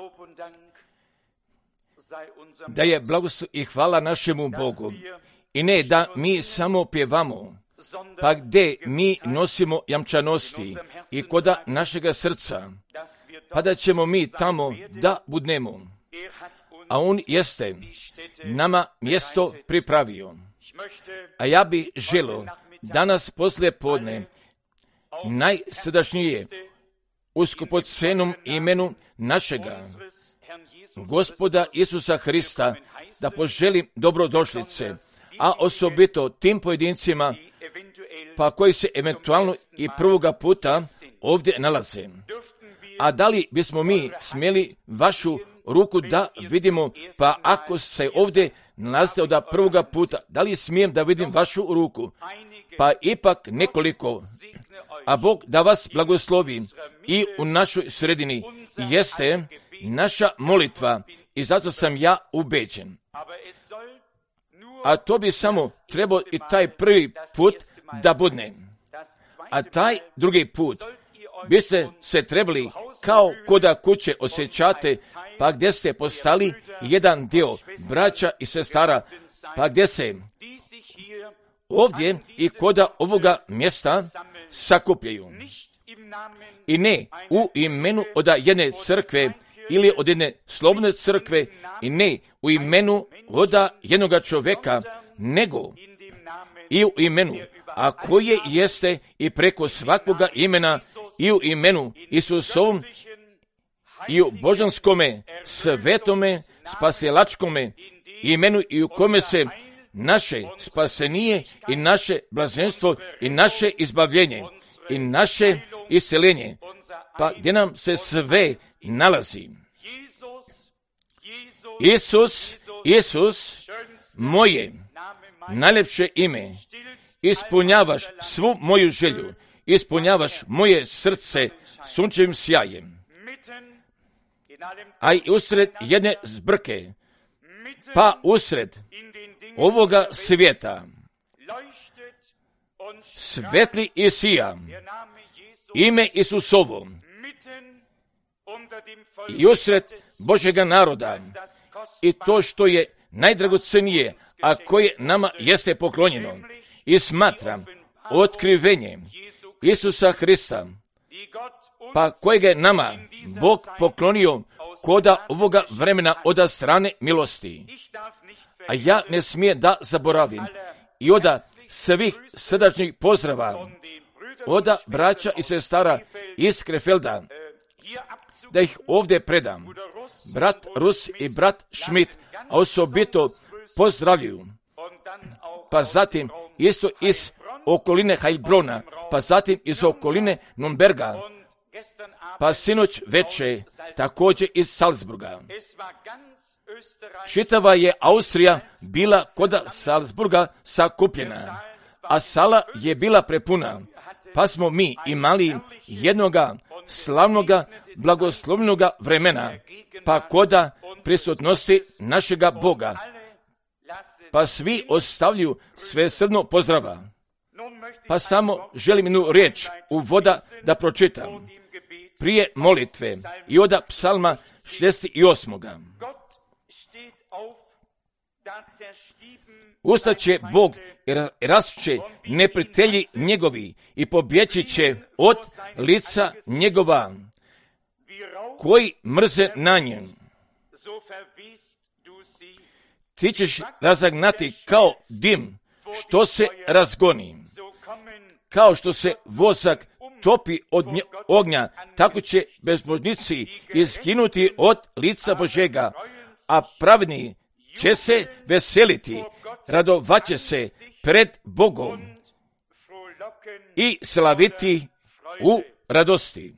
Da je blagoslov i hvala našemu Bogu. I ne da mi samo pjevamo, pa gdje mi nosimo jamčanosti i koda našega srca, pa da ćemo mi tamo da budnemo. A on jeste nama mjesto pripravio. A ja bi želio danas poslije podne najsrdačnije u skupocenom imenu našega Gospoda Isusa Hrista da poželim dobrodošlice, a osobito tim pojedincima pa koji se eventualno i prvoga puta ovdje nalaze. A da li bismo mi smjeli vašu ruku da vidimo, pa ako se ovdje nalazite od prvoga puta, da li smijem da vidim vašu ruku? Pa ipak nekoliko, a Bog da vas blagoslovi i u našoj sredini jeste naša molitva i zato sam ja ubeđen. A to bi samo trebao i taj prvi put da budne. A taj drugi put biste se trebali kao koda kuće osjećate, pa gdje ste postali jedan dio braća i sestara, pa gdje se ovdje i koda ovoga mjesta sakupljaju. I ne u imenu od jedne crkve ili od jedne slobodne crkve i ne u imenu od jednoga čovjeka, nego i u imenu, a koje jeste i preko svakoga imena i u imenu Isusovom i u božanskome, svetome, spasilačkome imenu i u kome se naše spasenije i naše blaženstvo i naše izbavljenje i naše isceljenje, pa gdje nam se sve nalazi. Isus, moje najljepše ime, ispunjavaš svu moju želju, ispunjavaš moje srce sunčevim sjajem, a i usred jedne zbrke, pa usred ovoga svijeta, svetli i sija, ime Isusovo, i usred Božjega naroda, i to što je najdragocenije, a koje nama jeste poklonjeno, i smatram otkrivenje Isusa Hrista, pa kojeg je nama Bog poklonio koda ovoga vremena od strane milosti. A ja ne smijem da zaboravim i od svih srdačnih pozdrava od braća i sestara iz Krefelda, da ih ovdje predam. Brat Rus i brat Schmidt, a osobito pozdravljuju. Pa zatim isto iz okoline Heilbrona, pa zatim iz okoline Nürnberga, pa sinoć veče također iz Salzburga. Čitava je Austrija bila kod Salzburga sakupljena, a sala je bila prepuna, pa smo mi imali jednoga slavnoga, blagoslovnoga vremena, pa koda prisutnosti našega Boga, pa svi ostavljaju svesrdno pozdrava. Pa samo želim jednu riječ uvoda da pročitam. Prije molitve i od psalma 68. Ustaće Bog i rasuće neprijatelji njegovi i pobjeći će od lica njegova koji mrze na njem. Ti ćeš razagnati kao dim što se razgoni. Kao što se vosak topi od ognja, tako će bezbožnici izginuti od lica Božega, a pravedni će se veseliti, radovaće se pred Bogom i slaviti u radosti.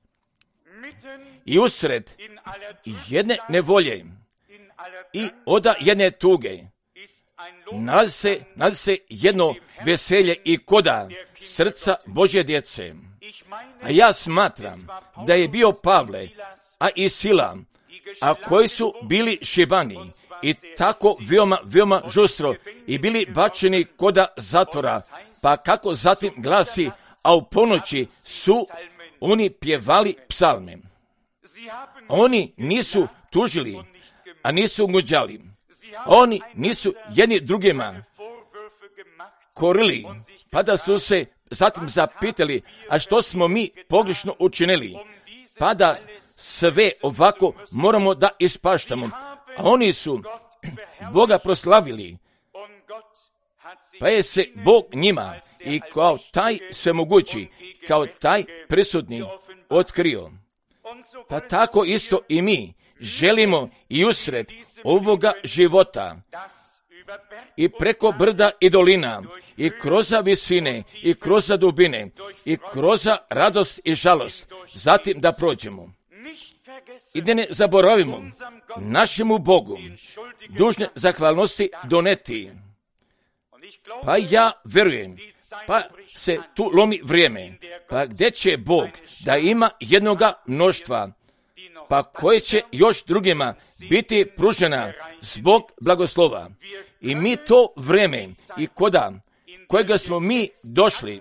I usred jedne nevolje i od jedne tuge nalazi se jedno veselje i koda srca Božje djece. A ja smatram da je bio Pavle, a i Sila, a koji su bili šibani i tako veoma žustro i bili bačeni koda zatvora, pa kako zatim glasi, a u ponoći su oni pjevali psalme. Oni nisu tužili, a nisu gunđali. Oni nisu jedni drugima korili, pa da su se zatim zapitali, a što smo mi pogrešno učinili, pa da sve ovako moramo da ispaštamo. A oni su Boga proslavili, pa je se Bog njima i kao taj svemogući, kao taj prisutni otkrio. Pa tako isto i mi želimo i usred ovoga života i preko brda i dolina i kroz visine i kroz dubine i kroz radost i žalost zatim da prođemo. I da ne zaboravimo našemu Bogu dužne zahvalnosti doneti. Pa ja verujem, pa se tu lomi vrijeme, pa gdje će Bog da ima jednoga mnoštva, pa koje će još drugima biti pružena zbog blagoslova. I mi to vrijeme i koda kojega smo mi došli,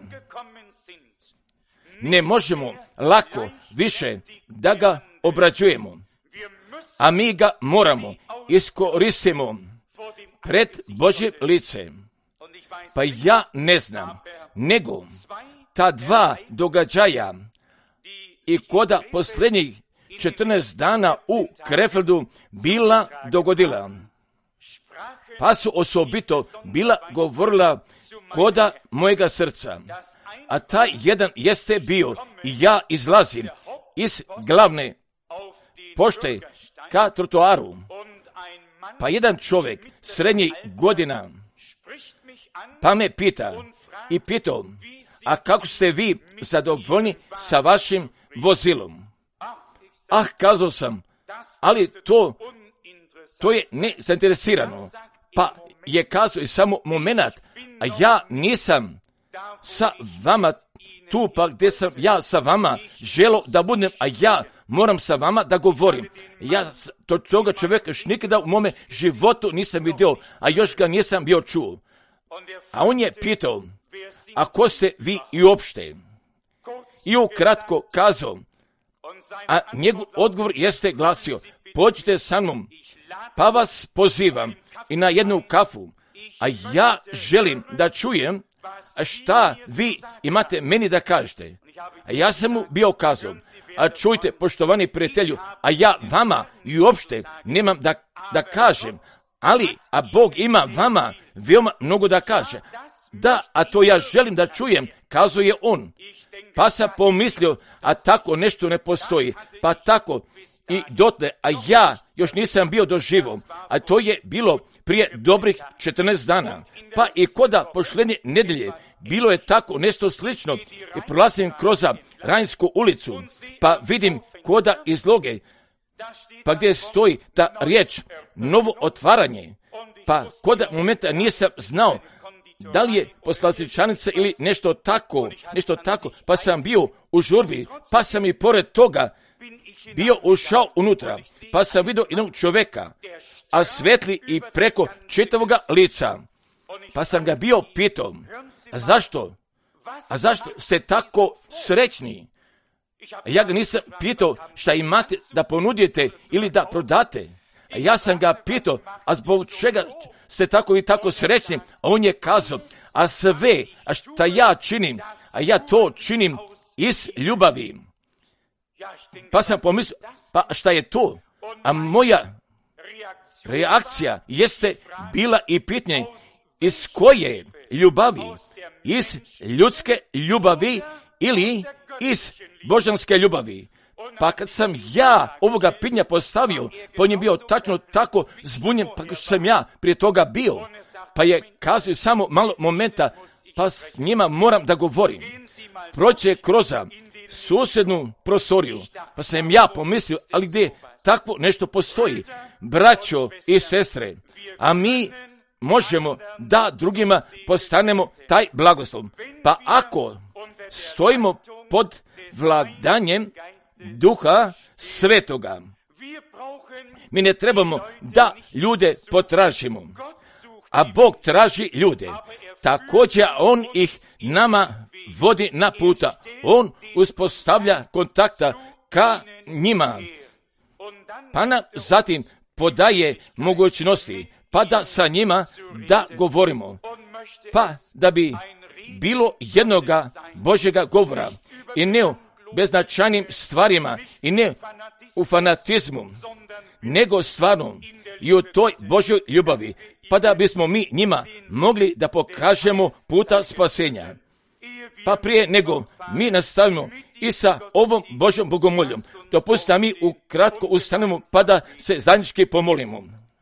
ne možemo lako više da ga obrađujemo, a mi ga moramo iskoristimo pred Božje lice. Pa ja ne znam, nego ta dva događaja i koda posljednjih 14 dana u Krefeldu bila dogodila, pa su osobito bila govorila koda mojega srca. A taj jedan jeste bio i ja izlazim iz glavne pošte ka trotoaru, pa jedan čovjek srednjih godina pa me pita i pitao, a kako ste vi zadovoljni sa vašim vozilom? Ah, kazao sam, ali to je nezainteresirano. Pa je kazao i samo moment, a ja nisam sa vama tu, pa gdje sam ja sa vama želo da budem, a ja moram sa vama da govorim. Ja toga čovjeka još nikada u mome životu nisam vidio, a još ga nisam bio čuo. A on je pitao, a ko ste vi i uopšte? I ukratko kazao, a njegov odgovor jeste glasio, pođite sa mnom, pa vas pozivam i na jednu kafu, a ja želim da čujem šta vi imate meni da kažete. A ja sam mu bio kazao, a čujte, poštovani prijatelju, a ja vama i uopšte nemam da kažem, ali, a Bog ima vama veoma mnogo da kaže. Da, a to ja želim da čujem, kazao je on. Pa sam pomislio, a tako nešto ne postoji, pa tako i dotle, a ja još nisam bio doživo, a to je bilo prije dobrih 14 dana. Pa i koda posljednje nedelje bilo je tako nešto slično i prolazim kroz Rajnsku ulicu, pa vidim koda izloge, pa gdje stoji ta riječ novo otvaranje, pa koda momenta nisam znao da li je poslastičanica ili nešto tako, pa sam bio u žurbi, pa sam i pored toga bio ušao unutra, pa sam vidio jednog čovjeka, a svetli i preko čitavoga lica, pa sam ga bio pitao, a zašto ste tako srećni? Ja ga nisam pitao šta imate da ponudite ili da prodate. A ja sam ga pitao, a zbog čega ste tako i tako srećni? A on je kazao, a sve, a šta ja činim, a ja to činim iz ljubavi. Pa sam pomislio, pa šta je to? A moja reakcija jeste bila i pitanje, iz koje ljubavi? Iz ljudske ljubavi ili iz božanske ljubavi? Pa kad sam ja ovoga pitanja postavio, pa on je bio tačno tako zbunjen, pa što sam ja prije toga bio, pa je kazao samo malo momenta, pa s njima moram da govorim. Proće kroz susjednu prostoriju, pa sam ja pomislio, ali gdje takvo nešto postoji? Braćo i sestre, a mi možemo da drugima postanemo taj blagoslov. Pa ako stojimo pod vladanjem Duha Svetoga, mi ne trebamo da ljude potražimo, a Bog traži ljude. Također on ih nama vodi na puta. On uspostavlja kontakta ka njima pa nam zatim podaje mogućnosti, pa da sa njima da govorimo, pa da bi bilo jednoga Božjega govora i ne u beznačajnim stvarima i ne u fanatizmu, nego stvarno i u toj Božjoj ljubavi, pa da bismo mi njima mogli da pokažemo puta spasenja. Pa prije nego mi nastavimo i sa ovom Božjom bogomoljom, dopustite da mi ukratko ustanemo pa da se zajednički pomolimo.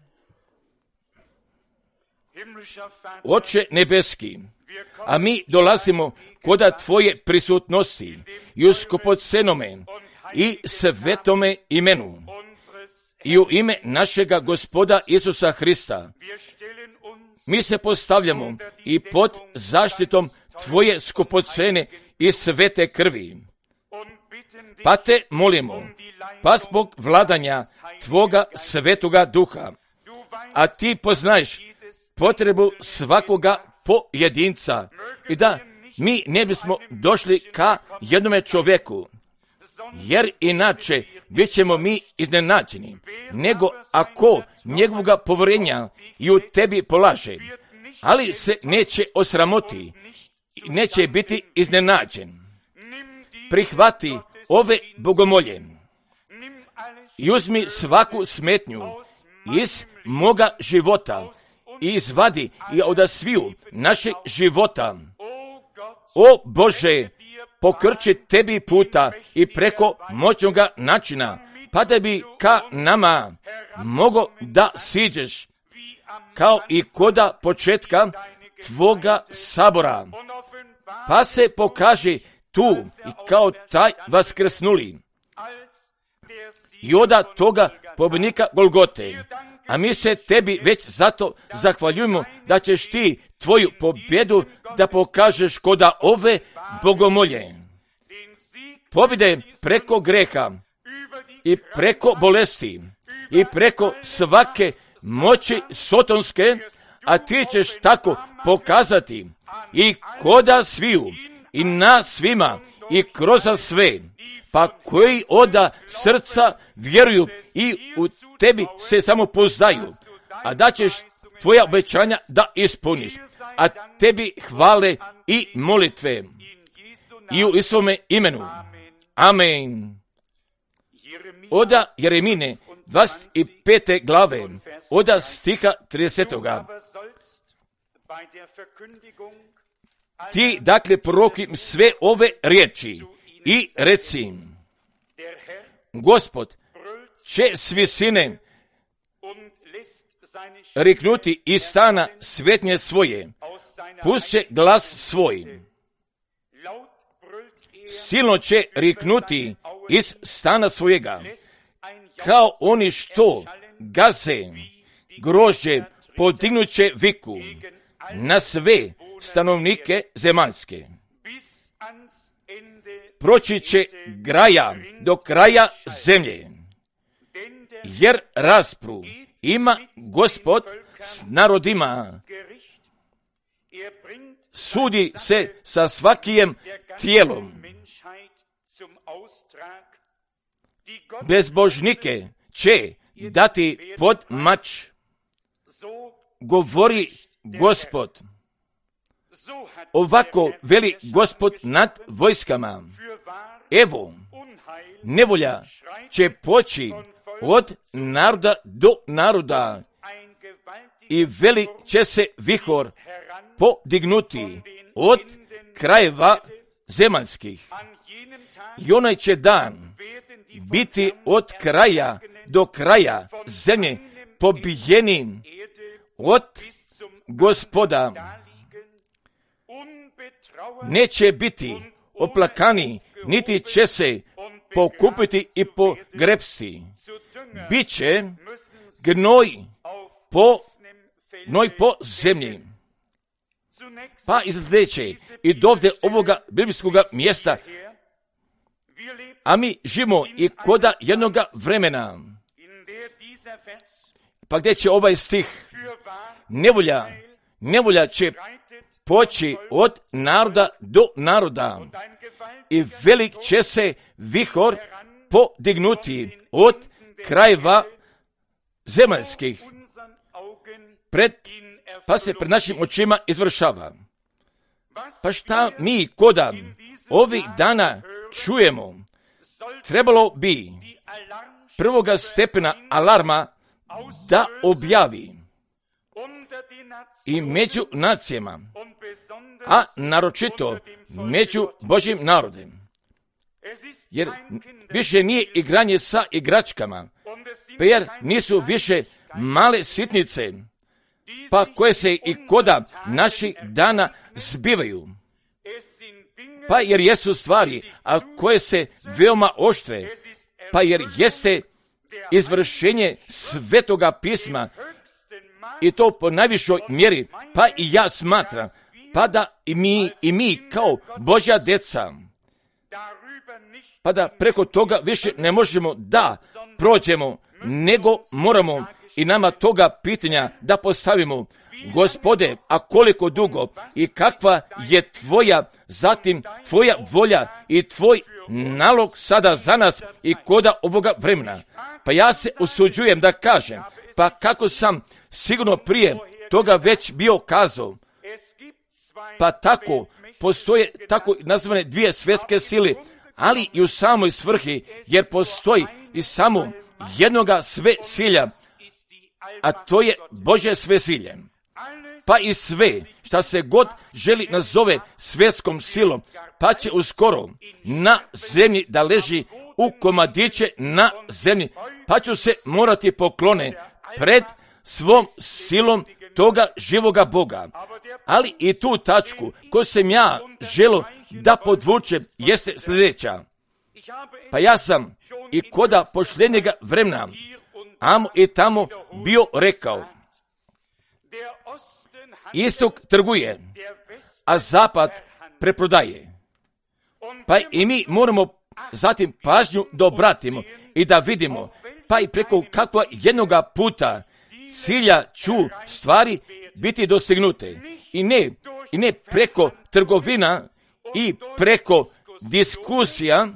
Oče nebeski, a mi dolazimo koda Tvoje prisutnosti i u skupocenome i svetome imenu i u ime našega Gospoda Isusa Hrista. Mi se postavljamo i pod zaštitom Tvoje skupocene i svete krvi. Pa te molimo, pa zbog vladanja Tvoga svetoga duha, a Ti poznaješ potrebu svakoga pojedinca i da mi ne bismo došli ka jednome čovjeku, jer inače bit ćemo mi iznenađeni, nego ako njegovoga povjerenja i u Tebi polaže, ali se neće osramoti, neće biti iznenađen. Prihvati ove bogomolje i uzmi svaku smetnju iz moga života i izvadi i od sviju našeg života. O Bože, pokrči Tebi puta i preko moćnoga načina, pa da bi ka nama mogo da siđeš, kao i koda početka Tvoga sabora, pa se pokaži tu i kao taj vaskrsnuli i oda toga pobjednika Golgote. A mi se Tebi već zato zahvaljujemo da ćeš Ti Tvoju pobjedu da pokažeš koda ove bogomolje. Pobjede preko greha i preko bolesti i preko svake moći sotonske, a Ti ćeš tako pokazati i koda sviju i nas svima i kroz sve, pa koji oda srca vjeruju i u Tebi se samo poznaju, a da ćeš Tvoja obećanja da ispuniš, a Tebi hvale i molitve i u Isuvome imenu. Amen. Oda Jeremine 25. glave, oda stiha 30. Ti dakle proroki sve ove riječi i reci, Gospod će s visine riknuti iz stana svetnje svoje, pusće glas svoj. Silno će riknuti iz stana svojega, kao oni što gaze grožđe podignuće viku na sve stanovnike zemaljske. Proći će graja do kraja zemlje, jer raspru ima Gospod s narodima. Sudi se sa svakijem tijelom. Bezbožnike će dati pod mač, govori Gospod. Ovako veli Gospod nad vojskama. Evo, nevolja će poći od naroda do naroda i velik će se vihor podignuti od krajeva zemaljskih. I onaj će dan biti od kraja do kraja zemlje pobijeni od Gospoda. Neće biti oplakani, niti će se pokupiti i pogrepsti. Biće gnoj po zemlji. Pa izgledeće i dovde ovoga biblijskoga mjesta, a mi živimo i koda jednoga vremena. Pa gdje će ovaj stih? Nevolja će poći od naroda do naroda i velik će se vihor podignuti od krajeva zemaljskih, pa se pred našim očima izvršava. Pa šta mi koda ovih dana čujemo, trebalo bi prvoga stepena alarma da objavi i među nacijama, a naročito među Božjim narodem. Jer više nije igranje sa igračkama, pa jer nisu više male sitnice, pa koje se i koda naših dana zbivaju. Pa jer jesu stvari, a koje se veoma oštre, pa jer jeste izvršenje Svetoga pisma, i to po najvišoj mjeri, pa i ja smatram, pa da i mi kao Božja deca, pa da preko toga više ne možemo da prođemo, nego moramo i nama toga pitanja da postavimo: Gospode, a koliko dugo i kakva je tvoja, zatim tvoja volja i tvoj nalog sada za nas i koda ovoga vremena? Pa ja se usuđujem da kažem, pa kako sam sigurno prije toga već bio kazao, pa tako postoje tako nazvane dvije svjetske sile, ali i u samoj svrhi, jer postoji i samo jednoga sve silja, a to je Božje sve silje. Pa i sve šta se god želi nazove svjetskom silom, pa će uskoro na zemlji da leži u komadiće na zemlji, pa ću se morati poklone pred svom silom toga živoga Boga. Ali i tu tačku koju sam ja želio da podvučem jeste sljedeća. Pa ja sam i koda pošljenjega vremena amo i tamo bio rekao: istok trguje, a zapad preprodaje. Pa i mi moramo zatim pažnju da obratimo i da vidimo, pa i preko kakva jednoga puta cilja ću stvari biti dostignute. I ne preko trgovina i preko diskusija,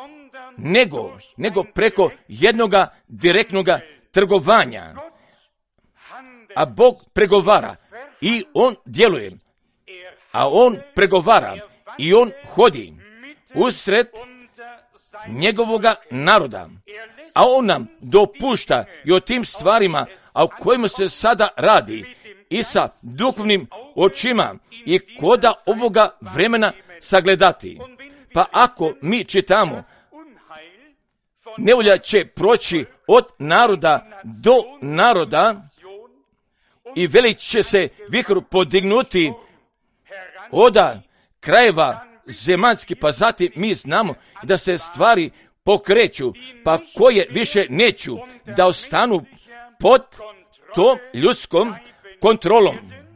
nego preko jednoga direktnoga trgovanja. A Bog pregovara i On djeluje, a On pregovara i On hodi usred njegovoga naroda, a On nam dopušta i o tim stvarima, a o kojima se sada radi, i sa duhovnim očima i koda ovoga vremena sagledati. Pa ako mi čitamo, nevolja će proći od naroda do naroda i velik će se vihor podignuti od krajeva zemaljski, pa zatim mi znamo da se stvari pokreću, pa koje više neću da ostanu pod tom ljudskom kontrolom.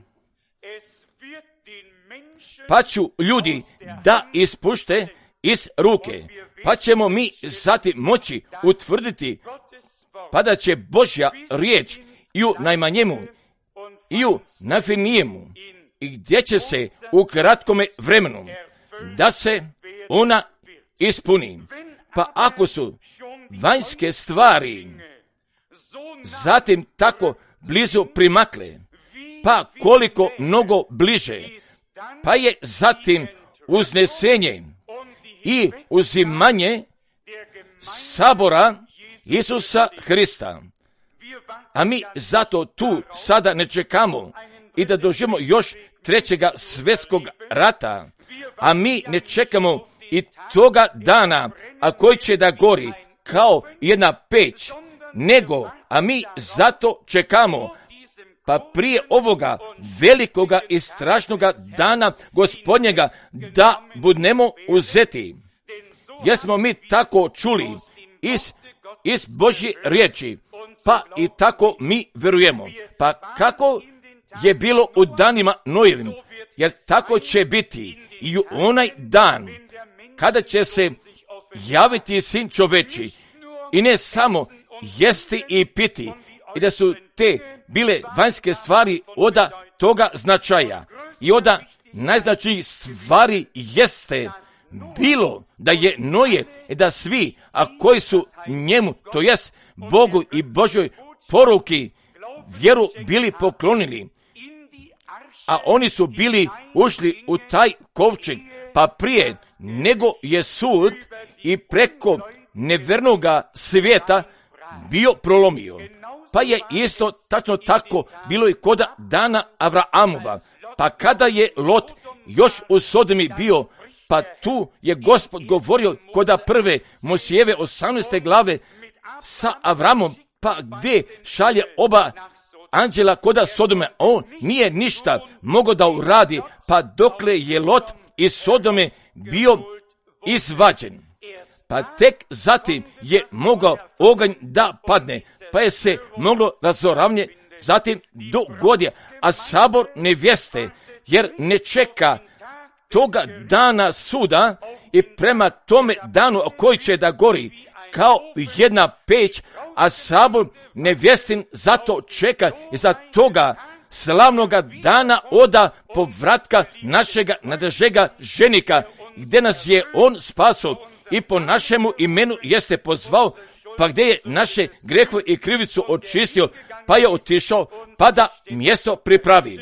Pa ću ljudi da ispušte iz ruke, pa ćemo mi zatim moći utvrditi, pa da će Božja riječ i u najmanjemu i u najfinijemu, i gdje će se u kratkome vremenu da se ona ispuni. Pa ako su vanjske stvari zatim tako blizu primakle, pa koliko mnogo bliže, pa je zatim uznesenje i uzimanje sabora Isusa Hrista. A mi zato tu sada ne čekamo i da doživimo još trećega svjetskog rata, a mi ne čekamo i toga dana, a koji će da gori kao jedna peć, nego, a mi zato čekamo, pa prije ovoga velikoga i strašnoga dana Gospodnjega da budemo uzeti. Jer smo mi tako čuli iz Božje riječi, pa i tako mi verujemo. Pa kako je bilo u danima Nojevim, jer tako će biti i u onaj dan kada će se javiti Sin čoveči, i ne samo jesti i piti, i da su te bile vanjske stvari od toga značaja, i od najznačajnijih stvari jeste bilo da je Noje, da svi, a koji su njemu, to jest Bogu i Božoj poruki vjeru bili poklonili, a oni su bili ušli u taj kovčeg, pa prije nego je sud i preko nevernoga svijeta bio prolomio. Pa je isto tačno tako bilo i kod dana Avraamova. Pa kada je Lot još u Sodomi bio, pa tu je Gospod govorio kod prve Mojsijeve 18. glave sa Avramom, pa gdje šalje oba anđela kod Sodome, on nije ništa mogao da uradi, pa dokle je Lot iz Sodome bio izvađen. Pa tek zatim je mogao oganj da padne, pa je se moglo razoravnje zatim dogodje, a sabor nevjeste, jer ne čeka toga dana suda i prema tome danu koji će da gori kao jedna peć, a sabor nevjestin zato čeka i za toga slavnoga dana oda povratka našega nadražega ženika, gdje nas je on spaso i po našemu imenu jeste pozvao, pa gdje je naše grehove i krivicu očistio, pa je otišao, pa da mjesto pripravi.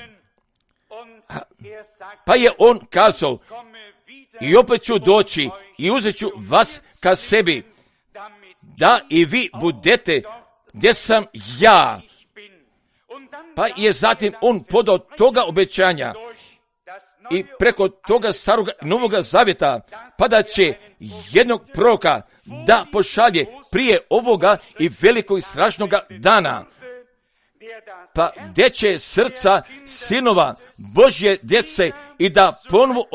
Pa je on kazao, i opet ću doći i uzet ću vas ka sebi, da i vi budete gdje sam ja. Pa je zatim on podao toga obećanja i preko toga staroga i novoga zavjeta, pa da će jednog proroka da pošalje prije ovoga i velikog i strašnoga dana. Pa gdje će srca sinova Božje djece i da ponovo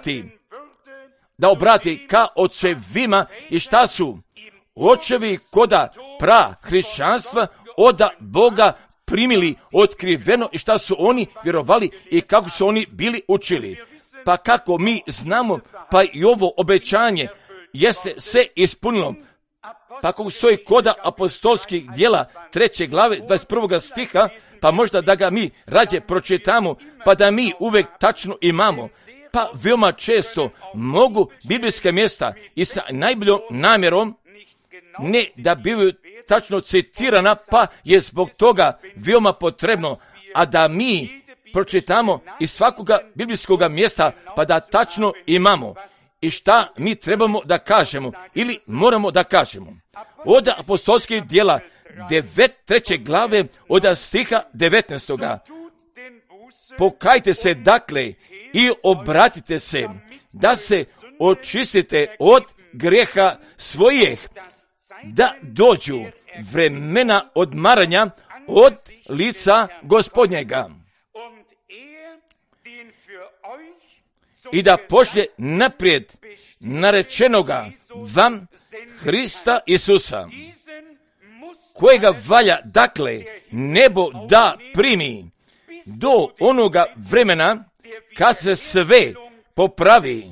obrati ka očevima i šta su očevi koda hrišćanstva od Boga primili otkriveno i šta su oni vjerovali i kako su oni bili učili. Pa kako mi znamo, pa i ovo obećanje jeste se ispunilo. Pa kako stoji koda apostolskih djela 3. glave 21. stiha, pa možda da ga mi rađe pročitamo, pa da mi uvek tačno imamo. Pa veoma često mogu biblijska mjesta i sa najboljom namjerom ne da bivaju tačno citirana, pa je zbog toga veoma potrebno, a da mi pročitamo iz svakoga biblijskoga mjesta, pa da tačno imamo i šta mi trebamo da kažemo ili moramo da kažemo. Od apostolskih djela 3. glave od stiha 19. Pokajte se dakle i obratite se, da se očistite od grijeha svojih, da dođu vremena odmaranja od lica Gospodnjega i da pošlje naprijed narečenoga vam Hrista Isusa, kojega valja dakle nebo da primi do onoga vremena kad se sve popravi,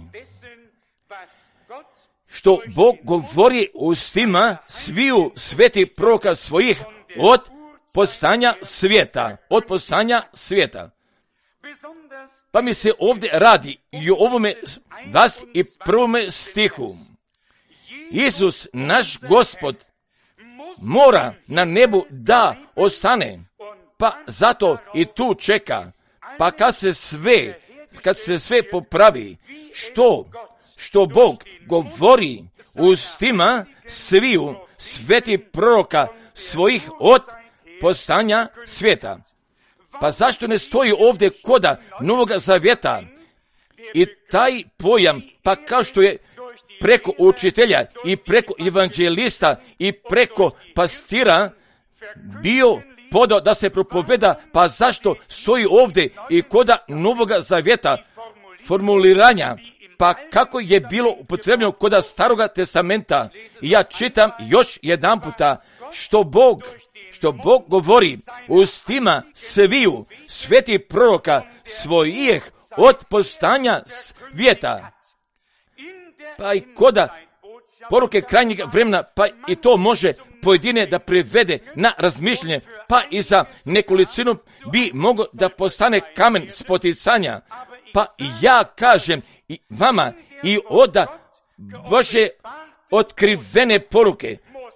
što Bog govori ustima sviju svetih proroka svojih od postanja svijeta. Pa mi se ovdje radi i o ovome 21. stihu. Isus, naš Gospod, mora na nebu da ostane, pa zato i tu čeka, pa kad se sve popravi, što Bog govori ustima sviju svetih proroka svojih od postanja svijeta. Pa zašto ne stoji ovdje koda Novoga zavjeta i taj pojam, pa kao što je preko učitelja i preko evanđelista i preko pastira bio podao da se propoveda, pa zašto stoji ovdje i koda Novoga zavjeta formuliranja, pa kako je bilo upotrebljeno koda Staroga testamenta. I ja čitam još jedan puta što Bog govori ustima sviju svetih proroka svojih od postanja svijeta. Pa i koda poruke krajnjeg vremena, pa i to može pojedine da privede na razmišljanje, pa i za nekolicinu bi mogao da postane kamen spoticanja. Pa ja kažem i vama i od Bože otkrivene poruke,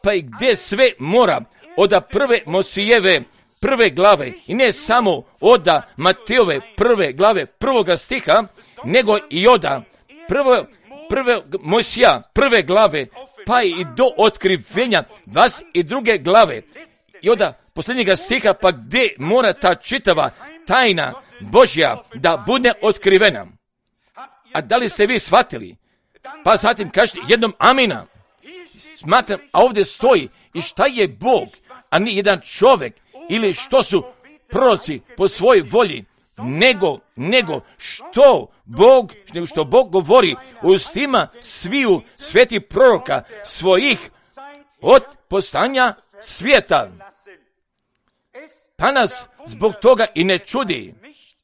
pa i gdje sve mora, od prve Mosijeve prve glave, i ne samo od Matejove prve glave prvoga stiha, nego i od prve Mosija prve glave, pa i do otkrivenja 22. glave, i od posljednjega stiha, pa gdje mora ta čitava tajna Božja da bude otkrivena. A da li ste vi shvatili? Pa zatim kažete jednom amina. Smatram, a ovdje stoji, i šta je Bog, a ni jedan čovjek, ili što su proroci po svojoj volji, nego što Bog govori u ustima sviju svetih proroka svojih od postanja svijeta. Pa nas zbog toga i ne čudi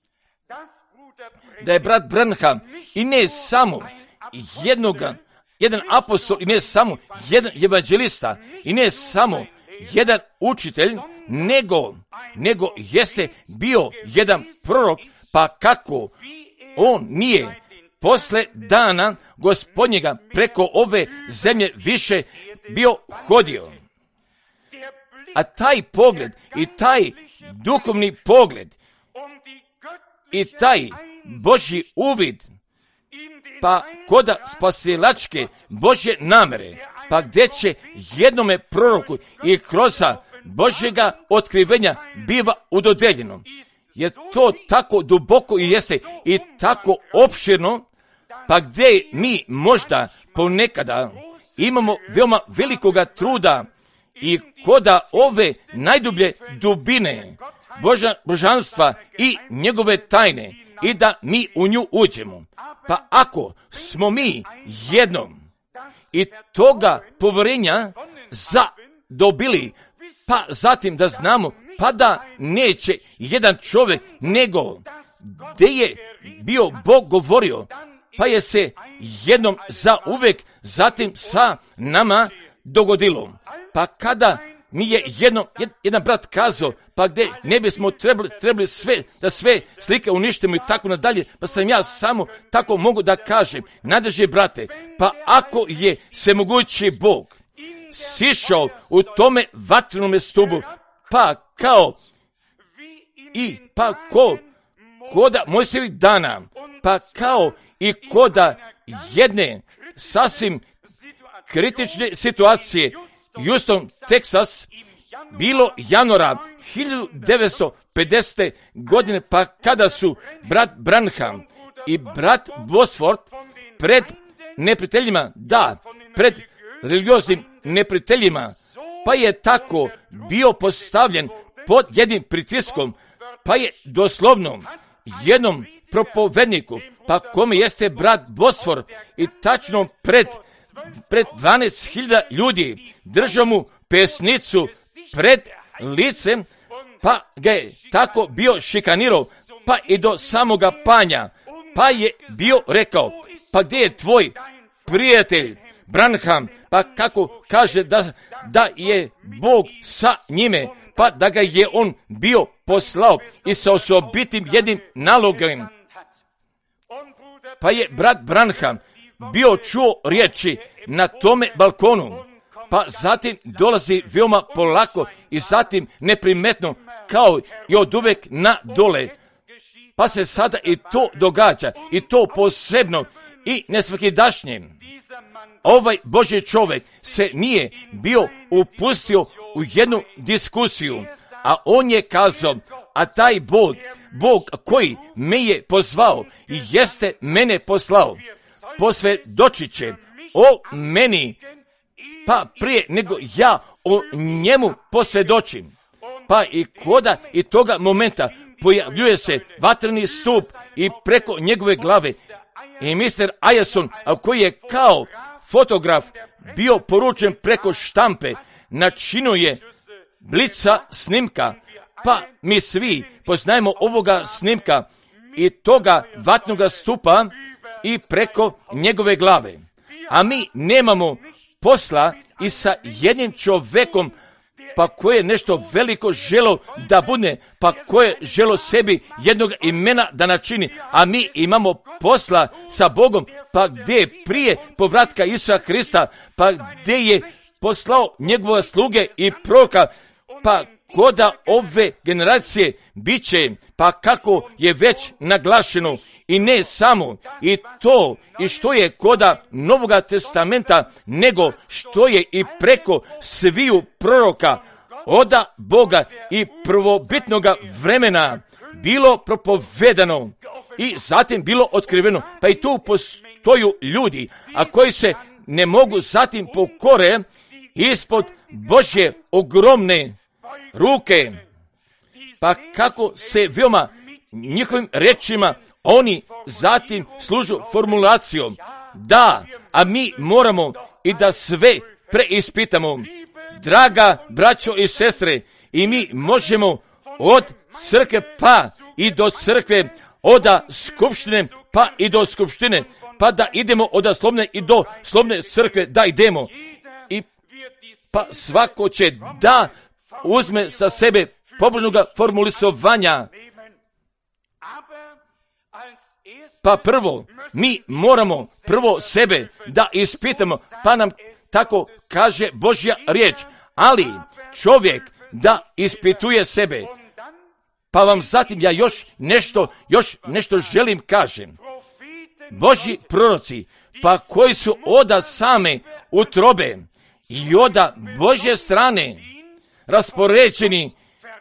da je brat Branham i ne samo jedan apostol, i ne samo jedan evanđelista, i ne samo jedan učitelj, nego jeste bio jedan prorok, pa kako on nije posle dana Gospodnjega preko ove zemlje više bio hodio. A taj pogled i taj duhovni pogled i taj Božji uvid, pa kod spasilačke Božje namere, pa gdje će jednome proroku i kroz Božjega otkrivenja biva udodeljeno. Jer to tako duboko i jeste i tako opširno, pa gdje mi možda ponekada imamo veoma velikoga truda i koda ove najdublje dubine božanstva i njegove tajne, i da mi u nju uđemo. Pa ako smo mi jednom i toga povjerenja zadobili, pa zatim da znamo, pa da neće jedan čovjek, nego gdje je bio Bog govorio, pa je se jednom za uvijek zatim sa nama dogodilo. Pa kada mi je jedan brat kazao, pa gdje ne bismo trebali sve slike uništimo i tako nadalje, pa sam ja samo tako mogu da kažem, nadrži brate, pa ako je svemogući Bog sišao u tome vatrenome stubu, pa kao i pa koda Mojsijevih dana, pa kao i koda jedne sasvim kritične situacije, Houston, Texas, bilo januara 1950. godine, pa kada su brat Branham i brat Bosford pred neprijateljima, pred religioznim neprijateljima, pa je tako bio postavljen pod jednim pritiskom, pa je doslovno jednom propovedniku, pa kome jeste brat Bosford, i tačno pred 12.000 ljudi držao mu pesnicu pred licem, pa ga je tako bio šikanirao, pa i do samoga panja, pa je bio rekao, pa gdje je tvoj prijatelj Branham, pa kako kaže da je Bog sa njime, pa da ga je on bio poslao i sa osobitim jednim nalogom. Pa je brat Branham bio čuo riječi na tome balkonu, pa zatim dolazi veoma polako i zatim neprimetno, kao i od uvek na dole. Pa se sada i to događa, i to posebno i nesvakidašnje. Ovaj Božji čovjek se nije bio upustio u jednu diskusiju, a on je kazao, a taj Bog koji me je pozvao i jeste mene poslao, posvjedočit će o meni, pa prije nego ja o njemu posvjedočim. Pa i koda i toga momenta pojavljuje se vatreni stup i preko njegove glave i Mr. Ajason, koji je kao fotograf bio poručen preko štampe, načinuje blica snimka, pa mi svi poznajemo ovoga snimka i toga vatnoga stupa i preko njegove glave. A mi nemamo posla i sa jednim čovjekom, pa koje je nešto veliko želo da bude, pa koje je želo sebi jednog imena da načini, a mi imamo posla sa Bogom, pa gdje je prije povratka Isusa Hrista, pa gdje je poslao njegove sluge i proroka, pa koda ove generacije bit će, pa kako je već naglašeno, i ne samo i to i što je koda Novoga testamenta, nego što je i preko sviju proroka oda Boga i prvobitnoga vremena bilo propovedano i zatim bilo otkriveno. Pa i tu postoju ljudi, a koji se ne mogu zatim pokore ispod Božje ogromne ruke. Pa kako se veoma njihovim rečima oni zatim služu formulacijom da, a mi moramo i da sve preispitamo. Draga braćo i sestre, i mi možemo od crkve pa i do crkve, od skupštine pa i do skupštine, pa da idemo od slovne i do slovne crkve da idemo. I pa svako će da uzme sa sebe pobožnoga formulisovanja. Pa prvo, mi moramo prvo sebe da ispitamo, pa nam tako kaže Božja riječ, ali čovjek da ispituje sebe. Pa vam zatim ja još nešto želim kažem. Božji proroci, pa koji su oda same utrobe i oda Božje strane raspoređeni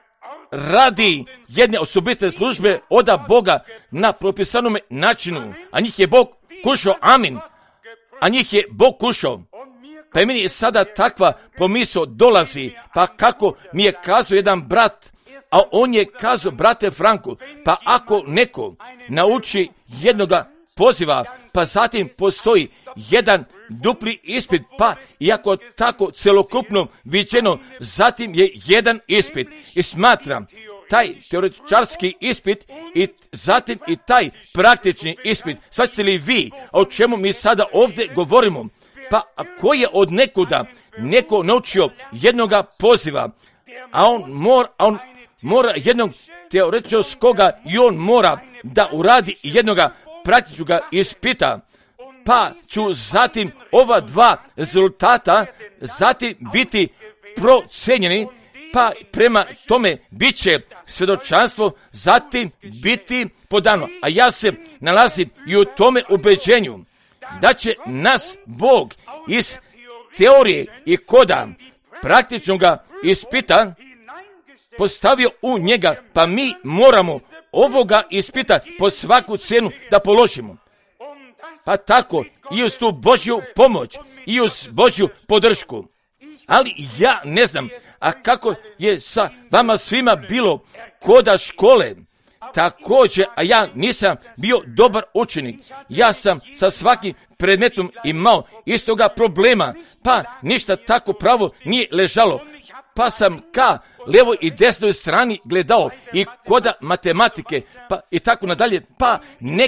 radi jedne osobite službe oda Boga na propisanom načinu, a njih je Bog kušao, amin, a njih je Bog kušao. Pa meni je sada takva pomisao dolazi, pa kako mi je kazao jedan brat, a on je kazao, brate Franku, pa ako neko nauči jednoga poziva, pa zatim postoji jedan dupli ispit, pa iako tako celokupno viđeno, zatim je jedan ispit. I smatram taj teoretičarski ispit i zatim i taj praktični ispit. Shvaćate li vi o čemu mi sada ovdje govorimo? Pa ako je od nekuda neko naučio jednoga poziva, a on mora jednog teoretičkoga i on mora da uradi jednoga praktičnoga ispita, pa ću zatim ova dva rezultata zatim biti procenjeni, pa prema tome bit će svjedočanstvo zatim biti podano. A ja se nalazim i u tome ubeđenju da će nas Bog iz teorije i koda praktičnoga ispita postavio u njega, pa mi moramo ovoga ispita po svaku cijenu da položimo. Pa tako i uz tu Božju pomoć i uz Božju podršku. Ali ja ne znam, a kako je sa vama svima bilo koda škole, također, a ja nisam bio dobar učenik. Ja sam sa svakim predmetom imao istoga problema, pa ništa tako pravo nije ležalo. Pa sam ka lijevoj i desnoj strani gledao i koda matematike, pa i tako nadalje, pa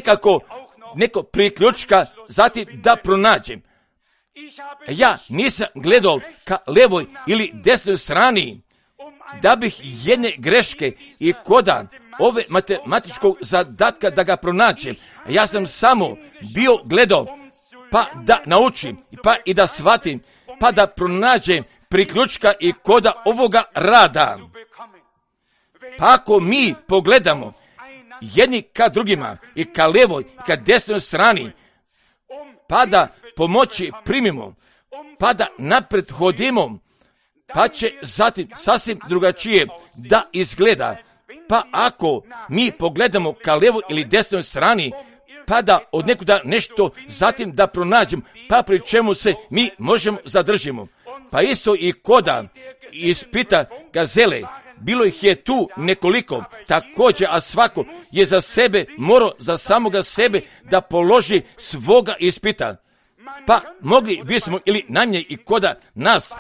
neko priključka zatim da pronađem. Ja nisam gledao ka lijevoj ili desnoj strani da bih jedne greške i koda ove matematičkog zadatka da ga pronađem. Ja sam samo bio gledao pa da naučim, pa i da shvatim, pa da pronađem priključka i koda ovoga rada. Pa ako mi pogledamo jedni ka drugima i ka lijevoj i ka desnoj strani, pa da pomoći primimo, pa da napred hodimo, pa će zatim sasvim drugačije da izgleda. Pa ako mi pogledamo ka lijevoj ili desnoj strani, pa da od nekuda nešto zatim da pronađemo, pa pri čemu se mi možemo zadržimo. Pa isto i koda ispita gazele, bilo ih je tu nekoliko, također, a svako je za sebe morao za samoga sebe da položi svoga ispita. Pa mogli bismo ili na nje i koda nas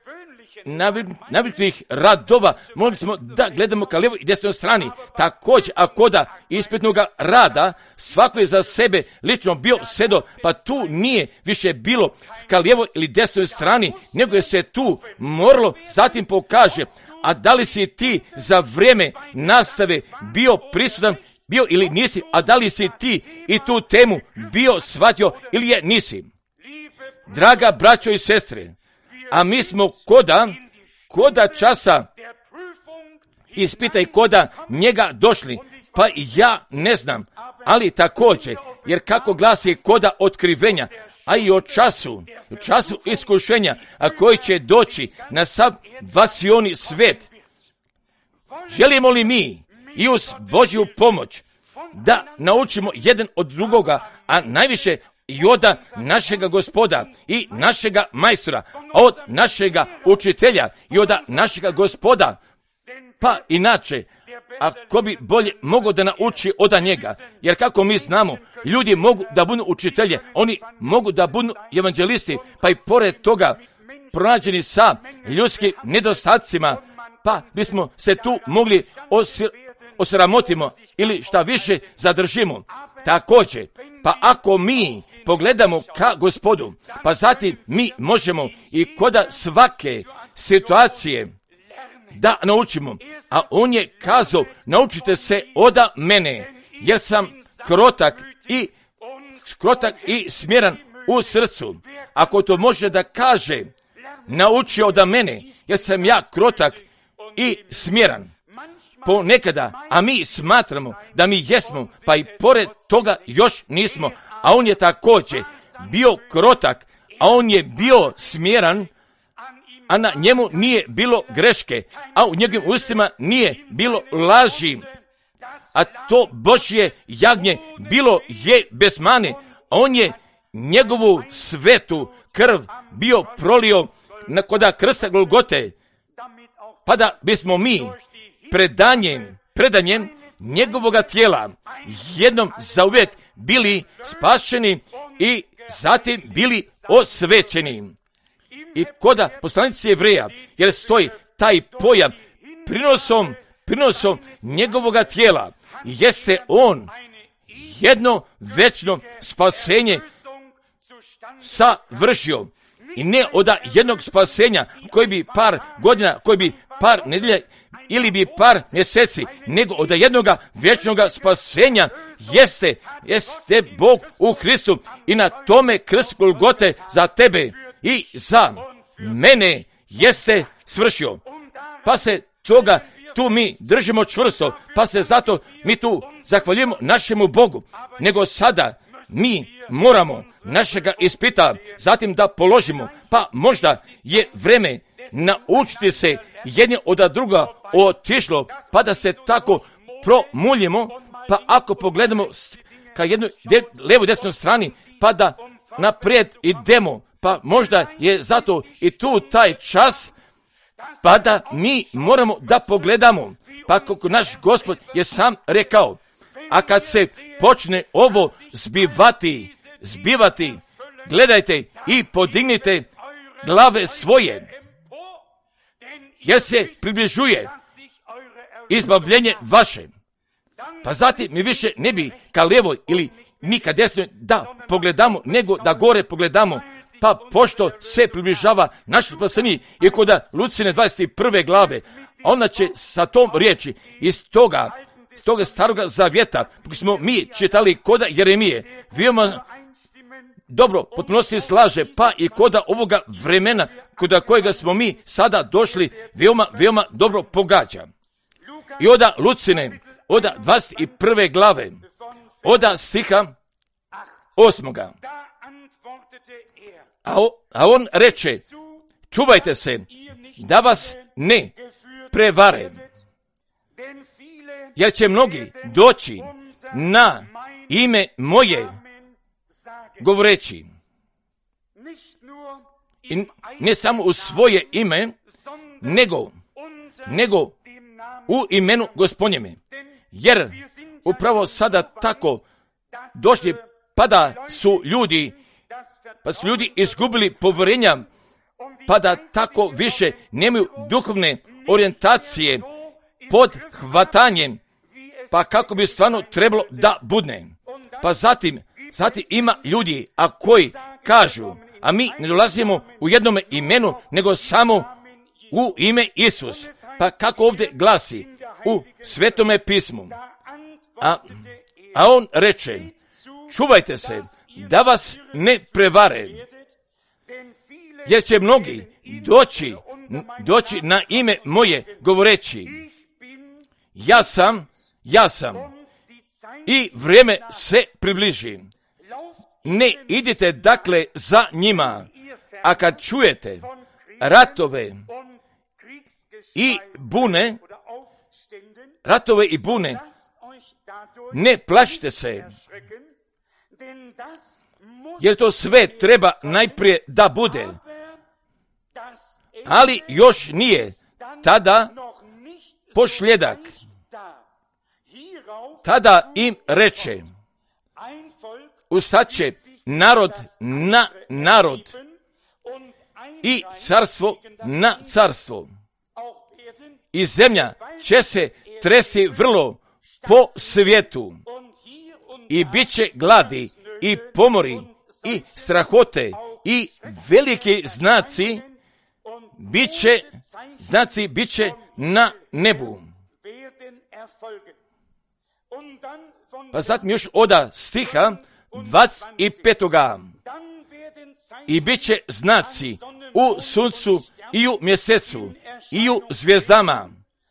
naviknih radova, mogli smo da gledamo ka lijevoj i desnoj strani. Također, a koda ispitnog rada, svako je za sebe lično bio sedo, pa tu nije više bilo ka lijevoj ili desnoj strani, nego je se tu moralo zatim pokaže, a da li si ti za vrijeme nastave bio prisutan, bio ili nisi, a da li si ti i tu temu bio shvatio ili je nisi. Draga braćo i sestre, a mi smo koda časa ispita i koda njega došli, pa ja ne znam, ali također, jer kako glasi koda otkrivenja, a i o času iskušenja, a koji će doći na sav vasioni svet. Želimo li mi i uz Božju pomoć da naučimo jedan od drugoga, a najviše i od našega Gospoda i našega majstora, a od našega učitelja i od našega Gospoda, pa inače, ako bi bolje mogao da nauči od njega, jer kako mi znamo, ljudi mogu da budu učitelje, oni mogu da budu evanđelisti, pa i pored toga pronađeni sa ljudskim nedostacima, pa bismo se tu mogli osramotimo ili šta više zadržimo. Također, pa ako mi pogledamo ka Gospodu, pa zatim mi možemo i koda svake situacije da naučimo, a on je kazao, naučite se od mene, jer sam krotak i smjeran u srcu. Ako to može da kaže, nauči od mene, jer sam ja krotak i smjeran. Ponekada, a mi smatramo da mi jesmo, pa i pored toga još nismo, a on je također bio krotak, a on je bio smjeran, a na njemu nije bilo greške, a u njegovim ustima nije bilo laži. A to Božje jagnje bilo je bez mane, a on je njegovu svetu krv bio prolio koda krsta Golgote, pa da bismo mi predanjem njegovoga tijela jednom zauvijek bili spašeni i zatim bili osvećeni. I koda poslanici Jevreja, jer stoji taj pojam prinosom njegovoga tijela, jeste on jedno večno spasenje savršio. I ne od jednog spasenja koji bi par godina, koji bi par nedelja ili bi par mjeseci, nego od jednoga vječnoga spasenja jeste Bog u Hristu i na tome krst Golgote za tebe i za mene jeste svršio. Pa se toga tu mi držimo čvrsto, pa se zato mi tu zahvaljujemo našemu Bogu, nego sada mi moramo našega ispita zatim da položimo, pa možda je vreme naučiti se jedni od druga otišlo, pa da se tako promuljimo, pa ako pogledamo ka jednoj levo desnoj strani, pa da naprijed idemo, pa možda je zato i tu taj čas, pa da mi moramo da pogledamo, pa kako naš Gospod je sam rekao, a kad se počne ovo zbivati, gledajte i podignite glave svoje, jer se približuje izbavljenje vaše. Pa zatim mi više ne bi ka lijevo ili mi ka desnoj da pogledamo, nego da gore pogledamo, pa pošto se približava naš spasenje i kod Lucine 21. glave, ona će sa tom riječi iz toga staroga zavjeta, kako smo mi čitali koda Jeremije, veoma dobro potpunosti slaže, pa i koda ovoga vremena koda kojega smo mi sada došli, veoma dobro pogađa. I oda Lucine, oda 21. glave, oda stiha 8. A on reče, čuvajte se da vas ne prevare, jer će mnogi doći na ime moje govoreći, i ne samo u svoje ime, nego u imenu Gospodnjeme. Jer upravo sada tako došli, pa su ljudi izgubili povjerenja, pa da tako više nemaju duhovne orijentacije pod hvatanjem, pa kako bi stvarno trebalo da budne. Pa zatim ima ljudi, a koji kažu, a mi ne dolazimo u jednome imenu, nego samo u ime Isus. Pa kako ovdje glasi u Svetome pismu, a on reče, čuvajte se da vas ne prevare, jer će mnogi doći na ime moje govoreći, ja sam i vrijeme se približi. Ne idite dakle za njima, a kad čujete ratove i bune, ne plašite se, jer to sve treba najprije da bude, ali još nije tada pošljedak. Tada im reče, ustaće narod na narod i carstvo na carstvo. I zemlja će se tresti vrlo po svijetu i bit će gladi i pomori i strahote i veliki znaci bit će na nebu. Pa zatim još oda stiha 25. I bit će znaci u suncu i u mjesecu i u zvijezdama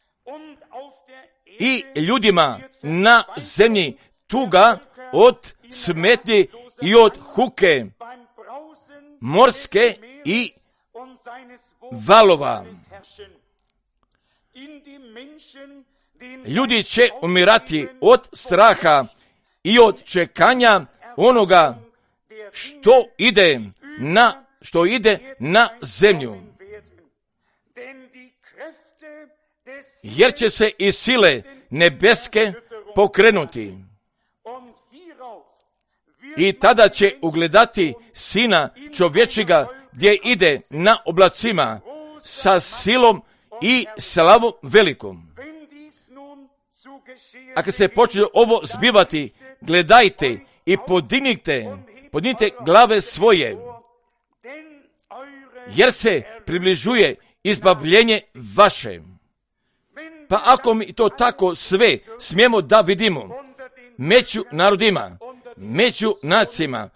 i ljudima na zemlji tuga od smetnje i od huke morske i valova. Ljudi će umirati od straha i od čekanja onoga što ide na zemlju. Jer će se i sile nebeske pokrenuti. I tada će ugledati Sina čovječega gdje ide na oblacima sa silom i slavom velikom. A kad se počne ovo zbivati, gledajte i podignite glave svoje, jer se približuje izbavljenje vaše. Pa ako mi to tako sve smijemo da vidimo, među narodima, među nacijama,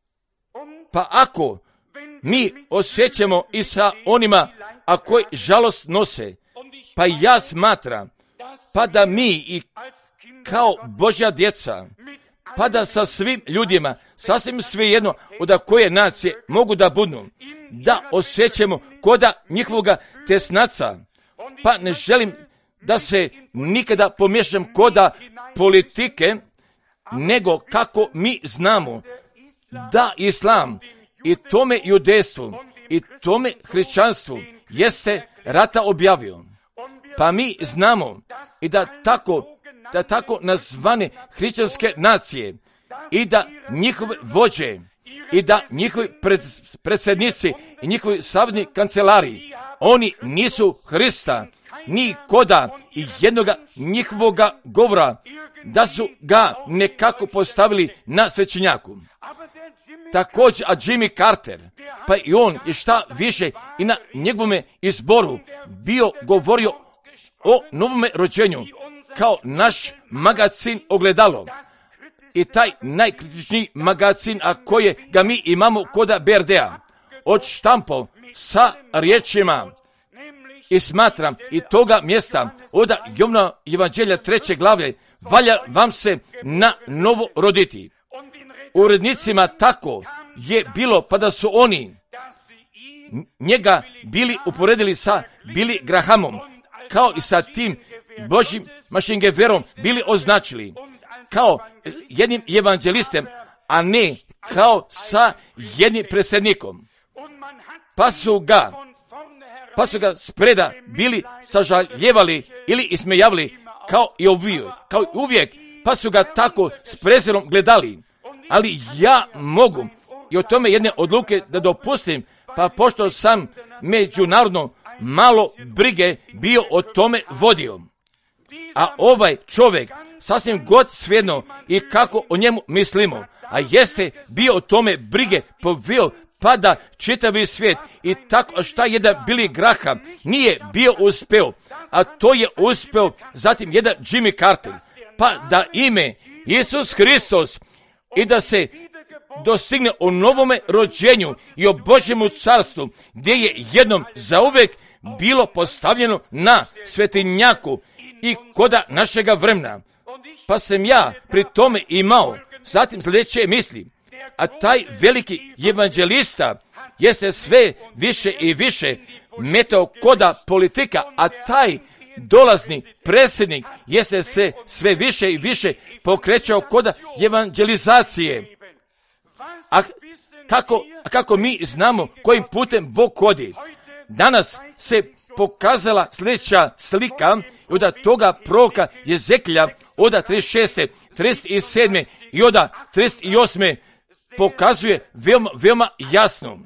pa ako mi osjećamo i sa onima, a koji žalost nose, pa ja smatram, pa da mi i kao Božja djeca, pa da sa svim ljudima, sasvim svejedno od koje nacije mogu da budu, da osjećamo koda njihovoga tesnaca, pa ne želim da se nikada pomiješam koda politike, nego kako mi znamo da Islam i tome judejstvu i tome hrišćanstvu jeste rata objavio. Pa mi znamo i da tako nazvane hrišćanske nacije i da njihove vođe i da njihovi predsjednici i njihovi savjetni kancelari, oni nisu Hrista, ni koda i jednoga njihovoga govora, da su ga nekako postavili na svećenjaku. Također, a Jimmy Carter, pa i on je šta više i na njegovome izboru bio govorio o novome rođenju, kao naš magazin Ogledalo. I taj najkritičniji magazin, a koje ga mi imamo koda BRD-a, odštampao sa riječima. I smatram i toga mjesta od Jovana Evanđelja 3. glave, valja vam se na novo roditi. Urednicima tako je bilo, pa da su oni njega bili uporedili sa Billy Grahamom, kao i sa tim Božim mašingeverom bili označili kao jednim evanđelistem, a ne kao sa jednim predsjednikom. Pa su ga spreda bili sažaljevali ili ismejavali kao i uvijek, pa su ga tako s prezirom gledali. Ali ja mogu i o tome jedne odluke da dopustim, pa pošto sam međunarodno malo brige bio o tome vodio. A ovaj čovjek, sasvim god svejedno i kako o njemu mislimo, a jeste bio o tome brige povio pada čitavi svijet i tako šta jedan Billy Graham nije bio uspeo, a to je uspeo zatim jedan Jimmy Carter, pa da ime Isus Hristos i da se dostigne o novome rođenju i o Božjemu carstvu, gdje je jednom zauvek bilo postavljeno na svetinjaku i koda našega vremena. Pa sam ja pri tome imao zatim sljedeće misli, a taj veliki evanđelista jeste sve više i više metao koda politika, a taj dolazni predsjednik jeste se sve više i više pokrećao koda evanđelizacije. A kako mi znamo kojim putem Bog hodi? Danas se pokazala sljedeća slika od toga proroka Jezekija od 36. 37. i od 38. pokazuje veoma jasno.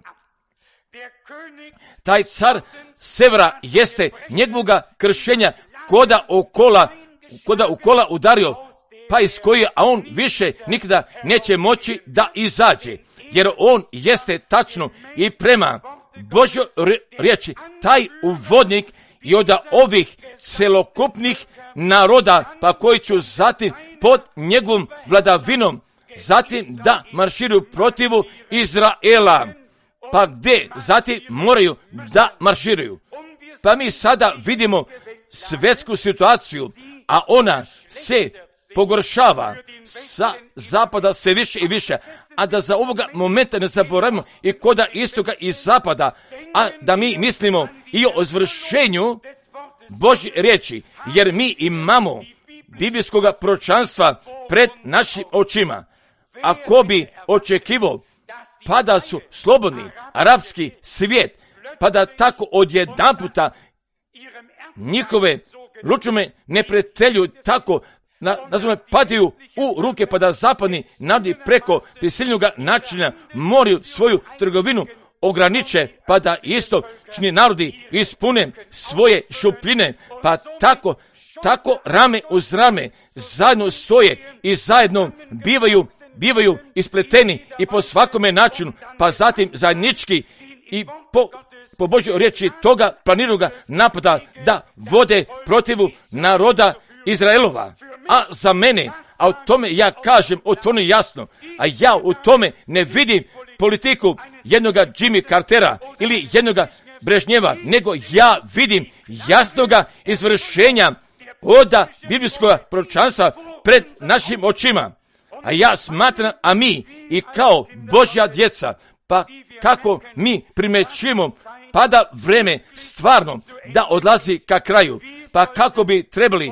Taj car severa jeste njegovoga kršenja koda u kola udario, pa iz koje, a on više nikada neće moći da izađe, jer on jeste tačno i prema Božjoj riječi taj uvodnik i od ovih celokupnih naroda, pa koji ću zatim pod njegovom vladavinom zatim da marširaju protivu Izraela, pa gdje zatim moraju da marširaju. Pa mi sada vidimo svjetsku situaciju, a ona se pogoršava sa zapada sve više i više, a da za ovoga momenta ne zaboravimo i koda istoka i zapada, a da mi mislimo i o izvršenju Božje riječi, jer mi imamo biblijskog proročanstva pred našim očima. Ako bi očekivao pa da su slobodni arapski svijet, pa da tako odjedanputa njihove lučume neprijatelju tako padaju u ruke, pa da zapadni narodi preko prisilnog načina moraju svoju trgovinu ograniče, pa da istočni narodi ispune svoje šupljine, pa tako rame uz rame zajedno stoje i zajedno bivaju ispleteni i po svakome načinu, pa zatim zajednički i po Božjoj riječi toga planiranog napada da vode protivu naroda Izraelova. A za mene, a o tome ja kažem otvoreno jasno, a ja u tome ne vidim politiku jednoga Jimmy Cartera ili jednoga Brežnjeva, nego ja vidim jasnoga izvršenja od biblijskog proročanstva pred našim očima. A ja smatram, a mi i kao Božja djeca, pa kako mi primećujemo pada vreme stvarno da odlazi ka kraju, pa kako bi trebali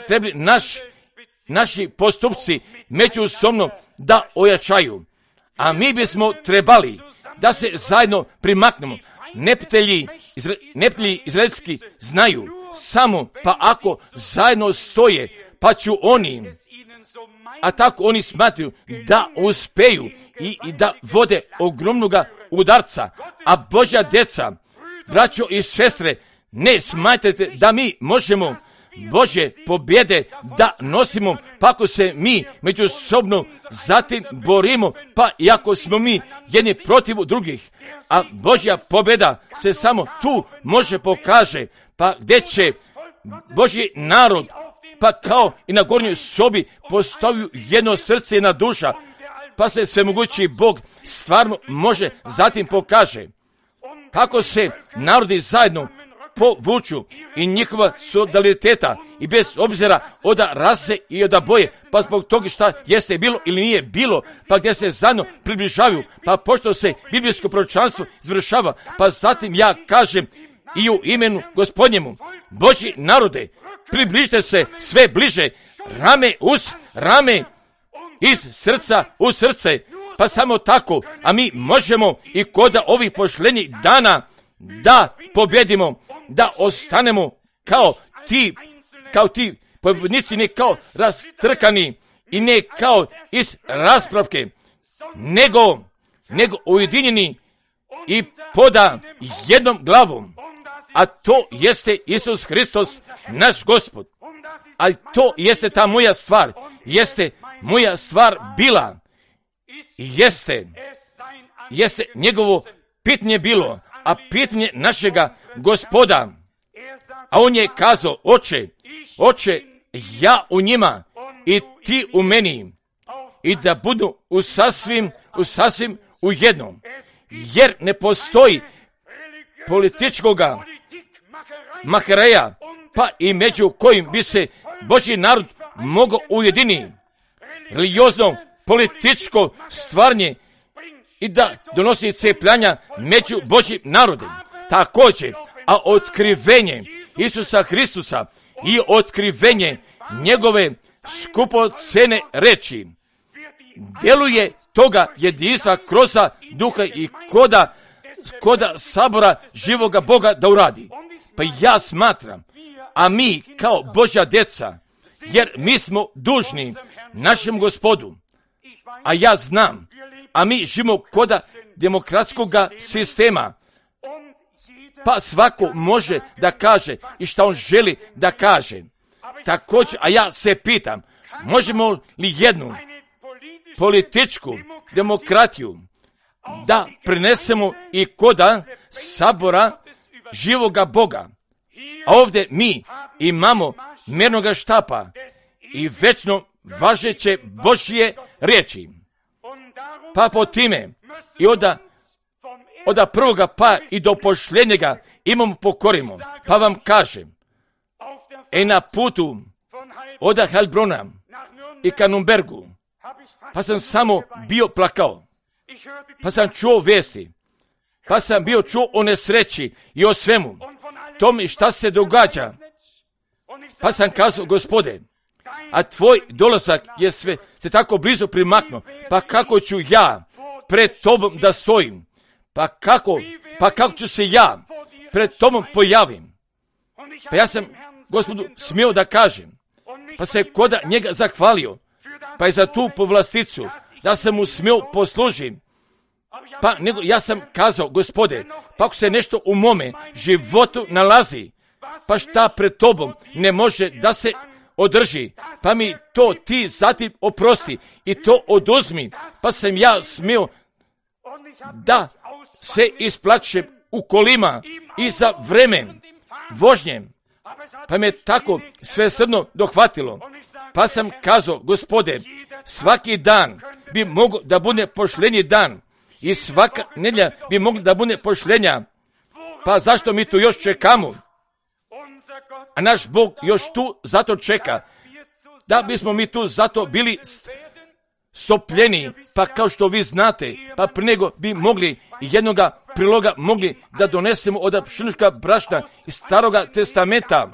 naši postupci međusobno da ojačaju. A mi bismo trebali da se zajedno primaknemo. Neprijatelji izraelski znaju samo pa ako zajedno stoje, pa ću oni, a tako oni smatruju da uspeju i da vode ogromnoga udarca. A Božja djeca, braćo i sestre, ne smatrate da mi možemo Božje pobjede da nosimo, pa ako se mi međusobno zatim borimo, pa iako smo mi jedni protiv drugih, a Božja pobjeda se samo tu može pokaže, pa gdje će Božji narod, pa kao i na gornjoj sobi postavio jedno srce i jedna duša, pa se svemogući Bog stvarno može zatim pokaže. Kako se narodi zajedno povuču i njihova solidariteta i bez obzira od rase i od boje, pa zbog toga šta jeste bilo ili nije bilo, pa gdje se zajedno približavaju, pa pošto se biblijsko proročanstvo izvršava, pa zatim ja kažem i u imenu Gospodnjemu, Božji narode, približite se sve bliže, rame uz rame, iz srca u srce, pa samo tako, a mi možemo i kod ovih pošlenih dana da pobjedimo, da ostanemo kao ti pobjednici, ne kao rastrkani i ne kao iz raspravke, nego ujedinjeni i poda jednom glavom, a to jeste Isus Hristos, naš Gospod. A to jeste ta moja stvar, jeste moja stvar bila, jeste njegovo pitanje bilo, a pitanje našega Gospoda, a on je kazao, oče, ja u njima i ti u meni, i da budu u sasvim u jednom. Jer ne postoji političkoga makareja, pa i među kojim bi se Božji narod mogao ujediniti. Religiozno, političko stvaranje i da donosi cepljanja među Božjim narodom. Također, a otkrivenje Isusa Hristusa i otkrivenje njegove skupocene reči djeluje toga jedinstva kroz duha i koda sabora živoga Boga da uradi. Pa ja smatram, a mi kao Božja djeca, jer mi smo dužni našem Gospodu, a ja znam, a mi živimo koda demokratskog sistema, pa svako može da kaže i šta on želi da kaže. Također, a ja se pitam, možemo li jednu političku demokratiju da prenesemo i koda sabora živoga Boga? A ovdje mi imamo mjernoga štapa i večno važeće Božje riječi. Pa po time i od prvoga pa i do posljednjega imamo pokorimo. Pa vam kažem, na putu od Heilbrona i ka Nürnbergu, pa sam samo bio plakao, pa sam čuo vijesti, pa sam bio čuo o nesreći i o svemu tome šta se događa. Pa sam kazao, Gospode, a tvoj dolazak je sve se tako blizu primaknuo, pa kako ću ja pred tobom da stojim? Pa kako ću se ja pred tobom pojavim? Pa ja sam Gospodu smio da kažem, pa se koda njega zahvalio, pa je za tu povlasticu da sam mu smio poslužiti. Pa nego ja sam kazao, Gospode, pa ako se nešto u mome životu nalazi, pa šta pred tobom ne može da se održi, pa mi to ti zatim oprosti i to oduzmi. Pa sam ja smio da se isplaćem u kolima i za vremen vožnjem. Pa me tako svesrdno dohvatilo. Pa sam kazao, Gospode, svaki dan bi mogao da bude pošlenji dan i svaka nedjelja bi mogla da bude pošlenja. Pa zašto mi tu još čekamo? A naš Bog još tu zato čeka, da bismo mi tu zato bili stopljeni, pa kao što vi znate, pa prije nego bi mogli jednoga priloga mogli da donesemo od pšenička brašna iz Staroga testamenta,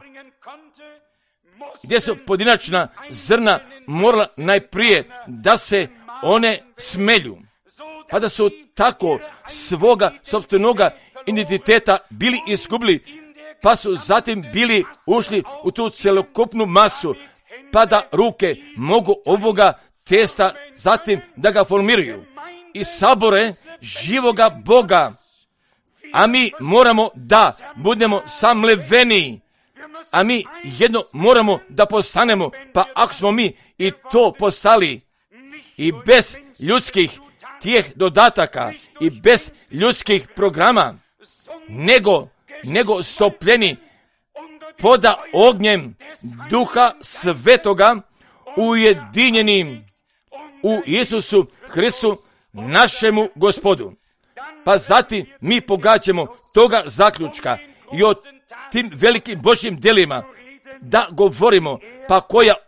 gdje su pojedinačna zrna morala najprije da se one smelju, pa da su tako svoga sopstvenoga identiteta bili izgubili, pa su zatim bili ušli u tu celokupnu masu, pa da ruke mogu ovoga testa zatim da ga formiraju i sabore živoga Boga. A mi moramo da budemo samleveni, a mi jedno moramo da postanemo, pa ako smo mi i to postali i bez ljudskih tih dodataka i bez ljudskih programa, nego stopljeni poda ognjem Duha Svetoga, ujedinjenim u Isusu Hristu, našemu Gospodu. Pa zatim mi pogađamo toga zaključka i o tim velikim Božjim djelima da govorimo, pa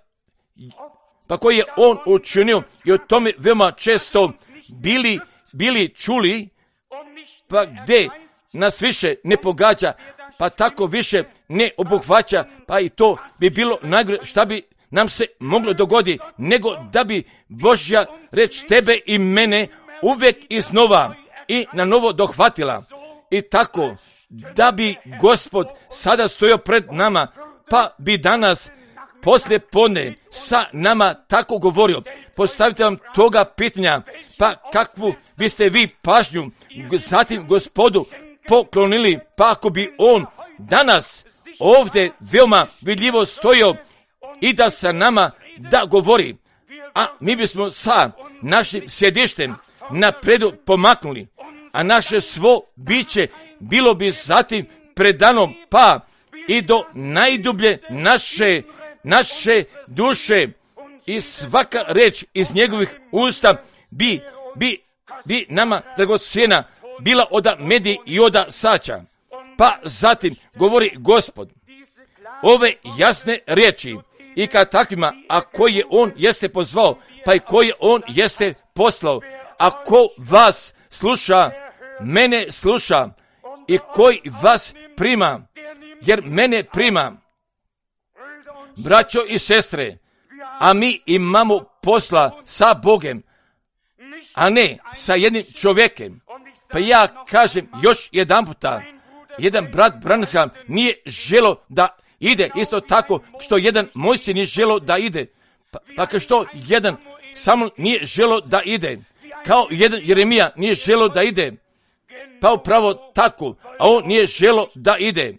koje je On učinio i o tome veoma često bili čuli, pa gdje nas više ne pogađa, pa tako više ne obuhvaća, pa i to bi bilo najgore šta bi nam se moglo dogoditi, nego da bi Božja reč tebe i mene uvijek iznova i na novo dohvatila. I tako da bi Gospod sada stojao pred nama, pa bi danas poslije podne sa nama tako govorio. Postavite vam toga pitanja, pa kakvu biste vi pažnju zatim Gospodu poklonili, pa ako bi On danas ovdje veoma vidljivo stojio i da sa nama da govori, a mi bismo sa našim sjedištem napredu pomaknuli, a naše svo biće bilo bi zatim predano, pa i do najdublje naše duše i svaka reč iz njegovih usta bi nama dragocjena bila od medi i od sača. Pa zatim govori Gospod ove jasne riječi i kad takvima, a koje on jeste pozvao, pa i koje on jeste poslao, a ko vas sluša, mene sluša i koji vas prima, jer mene prima. Braćo i sestre, a mi imamo posla sa Bogom, a ne sa jednim čovjekom. Pa ja kažem još jedan puta, jedan brat Branham nije želo da ide, isto tako što jedan Mojsije nije želo da ide, pa kao što jedan Samuel nije želo da ide, kao jedan Jeremija nije želo da ide, pa upravo tako, a on nije želo da ide.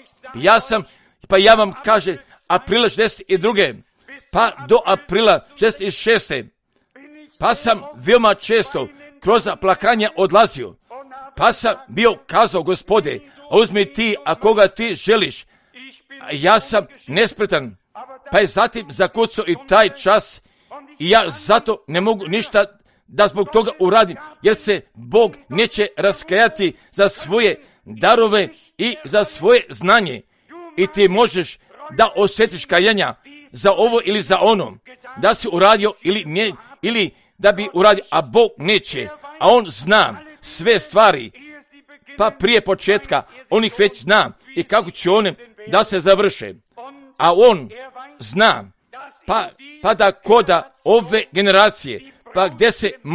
Ja vam kažem, aprila 62. pa do aprila 66. pa sam veoma često kroz plakanja odlazio, pa sam bio kazao, Gospode, uzmi ti, a koga ti želiš. Ja sam nespretan, pa je zatim zakucao i taj čas i ja zato ne mogu ništa da zbog toga uradim, jer se Bog neće raskajati za svoje darove i za svoje znanje. I ti možeš da osjetiš kajanja za ovo ili za ono, da si uradio ili ne, ili da bi uradio, a Bog neće, a on zna sve stvari, pa prije početka on ih već zna i kako će one da se završe, a on zna, pa da koda ove generacije, pa gdje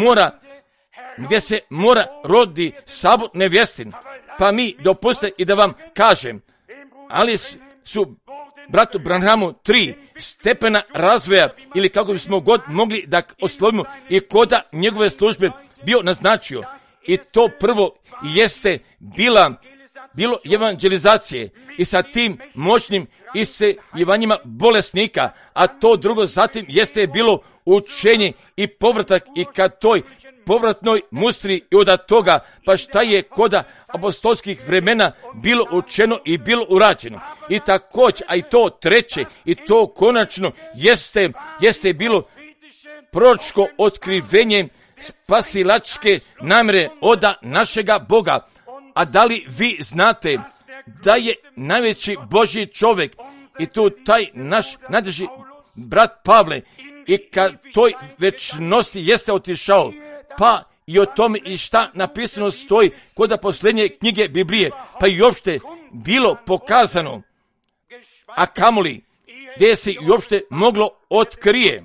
se mora rodi sabor nevjestin, pa mi dopustite i da vam kažem, ali su bratu Branhamu 3 stepena razvoja, ili kako bismo god mogli da oslovimo, i koda njegove službe bio naznačio. I to prvo jeste bilo evangelizacije i sa tim moćnim isceljivanjima bolesnika, a to drugo zatim jeste bilo učenje i povratak, i kad toj povratnoj mustri i od toga, pa šta je koda apostolskih vremena bilo učeno i bilo urađeno. I također, a i to treće, i to konačno jeste bilo proročko otkrivenje spasilačke namjere od našega Boga. A da li vi znate da je najveći Božji čovjek i tu taj naš najdraži brat Pavle, i kad toj večnosti jeste otišao, pa i o tome i šta napisano stoji kod posljednje knjige Biblije, pa i uopšte bilo pokazano, a kamoli gdje se i uopšte moglo otkrije.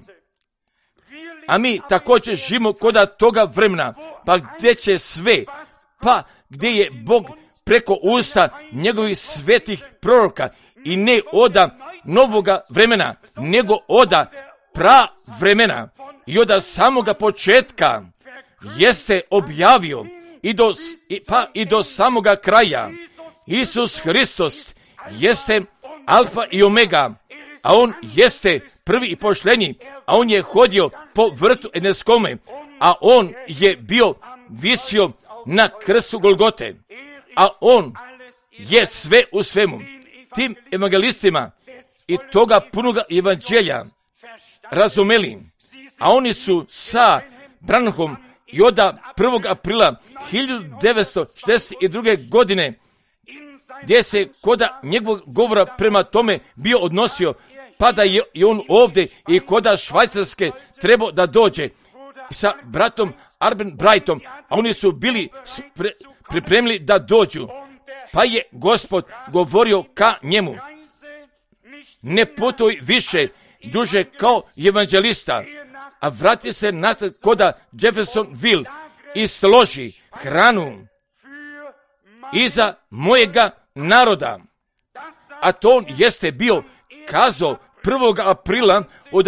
A mi također živimo kod toga vremena, pa gdje će sve, pa gdje je Bog preko usta njegovih svetih proroka, i ne oda novoga vremena, nego oda pravremena, i od samoga početka jeste objavio i do samoga kraja. Isus Hristos jeste alfa i omega, a on jeste prvi i poštenji, a on je hodio po vrtu Edeskome, a on je bio visio na krstu Golgote, a on je sve u svemu. Tim evangelistima i toga punoga evanđelja razumeli, a oni su sa Branhamom i od 1. aprila 1962. godine, gdje se koda njegovog govora prema tome bio odnosio, pa da je on ovdje i koda Švajcarske trebao da dođe sa bratom Arben Brightom, a oni su bili pripremili da dođu, pa je Gospod govorio ka njemu: ne putuj više duže kao evanđelista, a vrati se natrag koda Jeffersonville i složi hranu iza mojega naroda. A to on jeste bio kazao 1. aprila od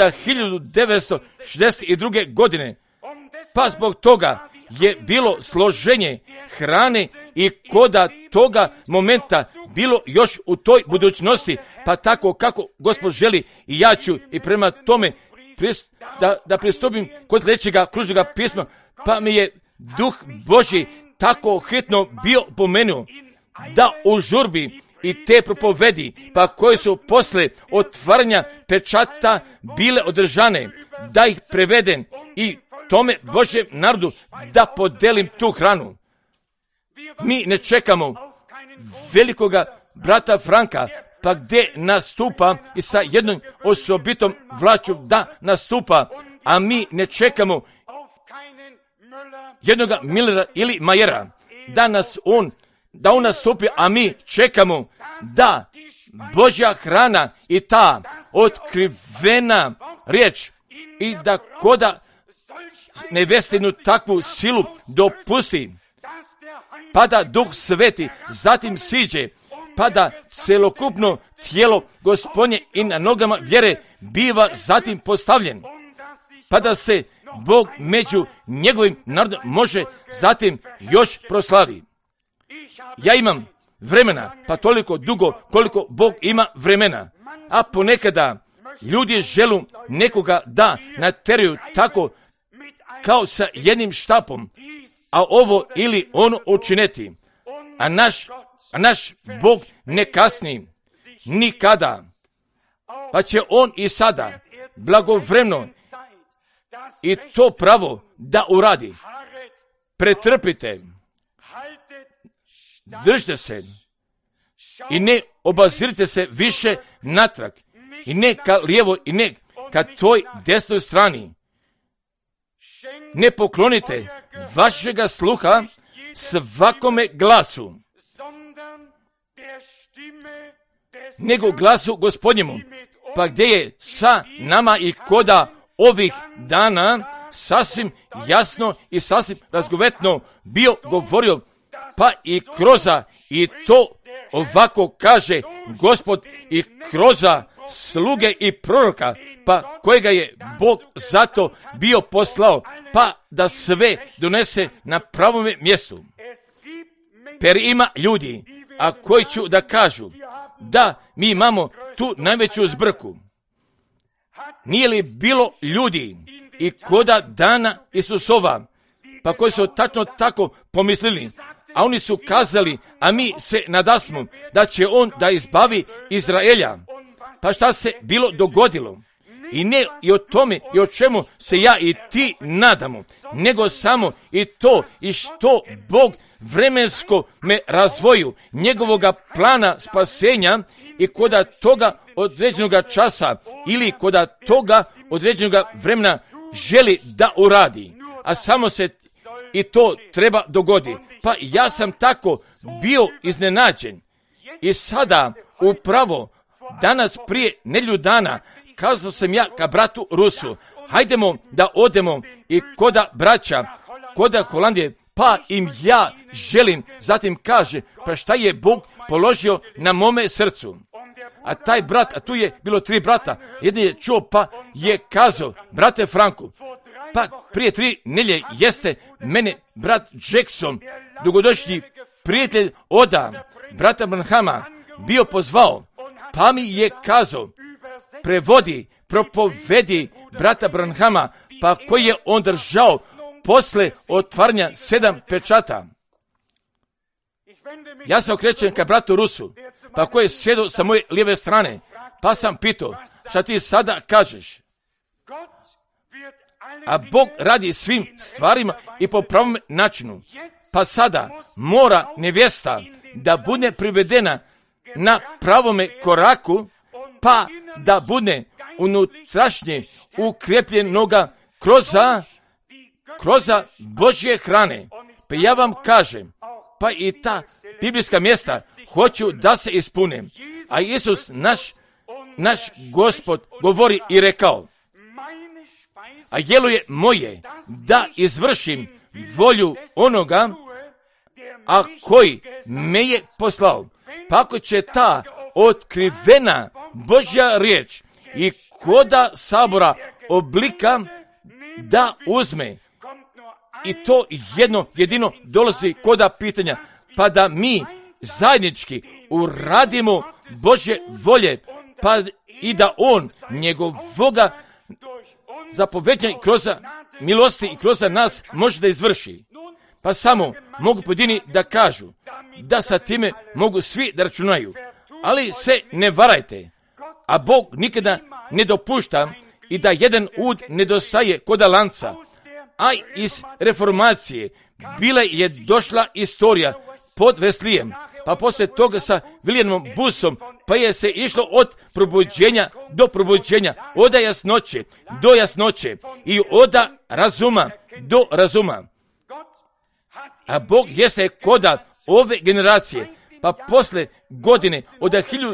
1962. godine. Pa zbog toga je bilo složenje hrane i koda toga momenta bilo još u toj budućnosti, pa tako kako Gospod želi, i ja ću i prema tome da pristupim kod sljedećega kružnoga pisma, pa mi je Duh Božji tako hitno bio pomenuo da u žurbi i te propovedi, pa koje su posle otvaranja pečata bile održane, da ih prevedem i tome Božjem narodu da podelim tu hranu. Mi ne čekamo velikoga brata Franka, pa gdje nastupa i sa jednom osobitom vlašću da nastupa, a mi ne čekamo jednoga Millera ili Majera da on nastupi, a mi čekamo da Božja hrana i ta otkrivena riječ i da koda nevestinu takvu silu dopusti, pa da Duh Sveti zatim siđe, pa da celokupno tijelo Gospodnje i na nogama vjere biva zatim postavljen, pa da se Bog među njegovim narodom može zatim još proslavi. Ja imam vremena, pa toliko dugo koliko Bog ima vremena, a ponekada ljudi želu nekoga da nateraju tako kao sa jednim štapom, a ovo ili ono učiniti, a naš Bog ne kasni nikada, pa će on i sada blagovremeno i to pravo da uradi. Pretrpite, držite se i ne obazirite se više natrag i ne ka lijevo i ne ka toj desnoj strani. Ne poklonite vašega sluha svakome glasu, nego glasu Gospodnjemu, pa gdje je sa nama i koda ovih dana sasvim jasno i sasvim razgovetno bio govorio, pa i kroza, i to ovako kaže Gospod, i kroza sluge i proroka, pa kojega je Bog zato bio poslao, pa da sve donese na pravome mjestu. Per ima ljudi, a koji ću da kažu da mi imamo tu najveću zbrku. Nije li bilo ljudi i koda dana Isusova, pa koji su tačno tako pomislili, a oni su kazali, a mi se nadasmo da će on da izbavi Izraelja. Pa šta se bilo dogodilo? I ne i o tome i o čemu se ja i ti nadamo, nego samo i to i što Bog vremensko me razvoju njegovoga plana spasenja i koda toga određenog časa ili koda toga određenog vremena želi da uradi, a samo se i to treba dogodi. Pa ja sam tako bio iznenađen i sada upravo danas prije nedjelju dana kazao sam ja ka bratu Rusu, hajdemo da odemo i koda braća, koda Holandije, pa im ja želim, zatim kaže, pa šta je Bog položio na mome srcu. A taj brat, a tu je bilo 3 brata, jedan je čuo pa je kazao, brate Franku, pa prije 3 nedjelje jeste mene brat Jackson, dugodošnji prijatelj oda brata Branhama, bio pozvao, pa mi je kazao, prevodi, propovedi brata Branhama, pa koji je on držao posle otvaranja 7 pečata. Ja se okrećem ka bratu Rusu, pa koji je sjedio sa moje lijeve strane, pa sam pitao, šta ti sada kažeš? A Bog radi svim stvarima i po pravom načinu. Pa sada mora nevjesta da bude privedena na pravome koraku, pa da bude unutrašnje ukrepljenoga kroza Božje hrane. Pa ja vam kažem, pa i ta biblijska mjesta hoću da se ispune. A Isus, naš Gospod, govori i rekao, a jelo je moje da izvršim volju onoga, a koji me je poslao. Pa ako će ta otkrivena Božja riječ i koda sabora oblika da uzme, i to jedino dolazi koda pitanja, pa da mi zajednički uradimo Božje volje, pa i da on njegovoga zapoveđanja kroz milosti i kroz nas može da izvrši. Pa samo mogu pojedini da kažu da sa time mogu svi da računaju. Ali se ne varajte, a Bog nikada ne dopušta i da jedan ud nedostaje koda lanca, a iz reformacije bila je došla istorija pod Veslijem, pa poslije toga sa Williamom Busom, pa je se išlo od probuđenja do probuđenja, od jasnoće do jasnoće i od razuma do razuma. A Bog jeste koda ove generacije, pa posle godine od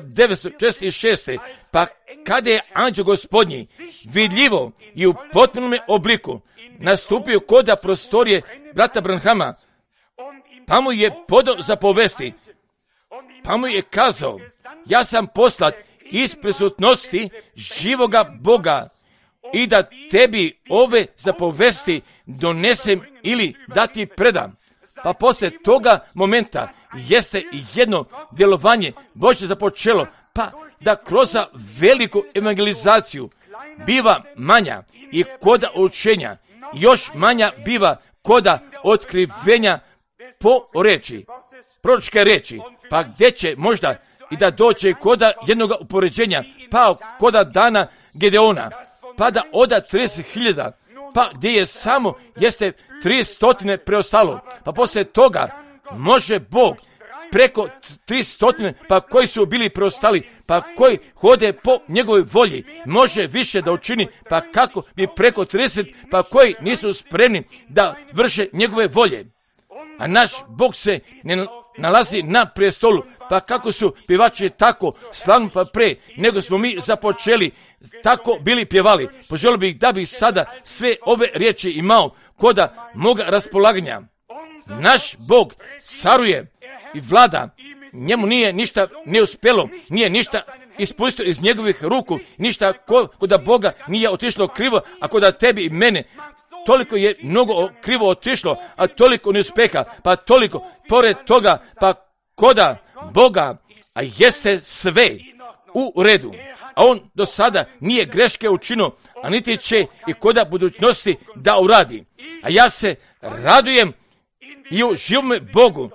1946. pa kada je anđeo Gospodnji vidljivo i u potpunom obliku nastupio koda prostorije brata Branhama, pa mu je podao za povesti, pa mu je kazao, ja sam poslat iz prisutnosti živoga Boga i da tebi ove zapovesti donesem ili da ti predam. Pa poslije toga momenta jeste jedno djelovanje Božje započelo, pa da kroz veliku evangelizaciju biva manja i koda učenja, još manja biva koda otkrivenja po reči, proročke reči, pa gdje će možda i da dođe koda jednog upoređenja, pa koda dana Gedeona, pa da oda 30.000, pa gdje je samo jeste 300 preostalo, pa poslije toga može Bog preko 300, pa koji su bili preostali, pa koji hode po njegovoj volji, može više da učini, pa kako bi preko 30, pa koji nisu spremni da vrše njegove volje. A naš Bog se ne nalazi na prestolu, pa kako su pjevači tako slavni pa pre, nego smo mi započeli, tako bili pjevali. Poželio bih da bih sada sve ove riječi imao koda moga raspolaganja. Naš Bog caruje i vlada, njemu nije ništa neuspjelo, nije ništa ispustio iz njegovih ruku, ništa koda Boga nije otišlo krivo, a koda tebi i mene. Toliko je mnogo krivo otišlo, a toliko neuspeha, pa toliko pored toga, pa koda Boga, a jeste sve u redu. A on do sada nije greške učinio, a niti će i koda budućnosti da uradi. A ja se radujem i u živome Bogu.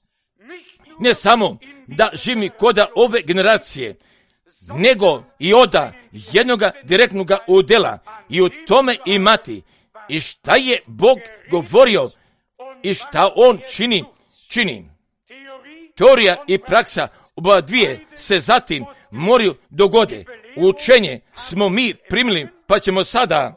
Ne samo da živim koda ove generacije, nego i oda jednoga direktnoga udjela i u tome imati. I šta je Bog govorio i šta on čini. Teorija i praksa oba dvije se zatim moraju dogode. Učenje smo mi primili, pa ćemo sada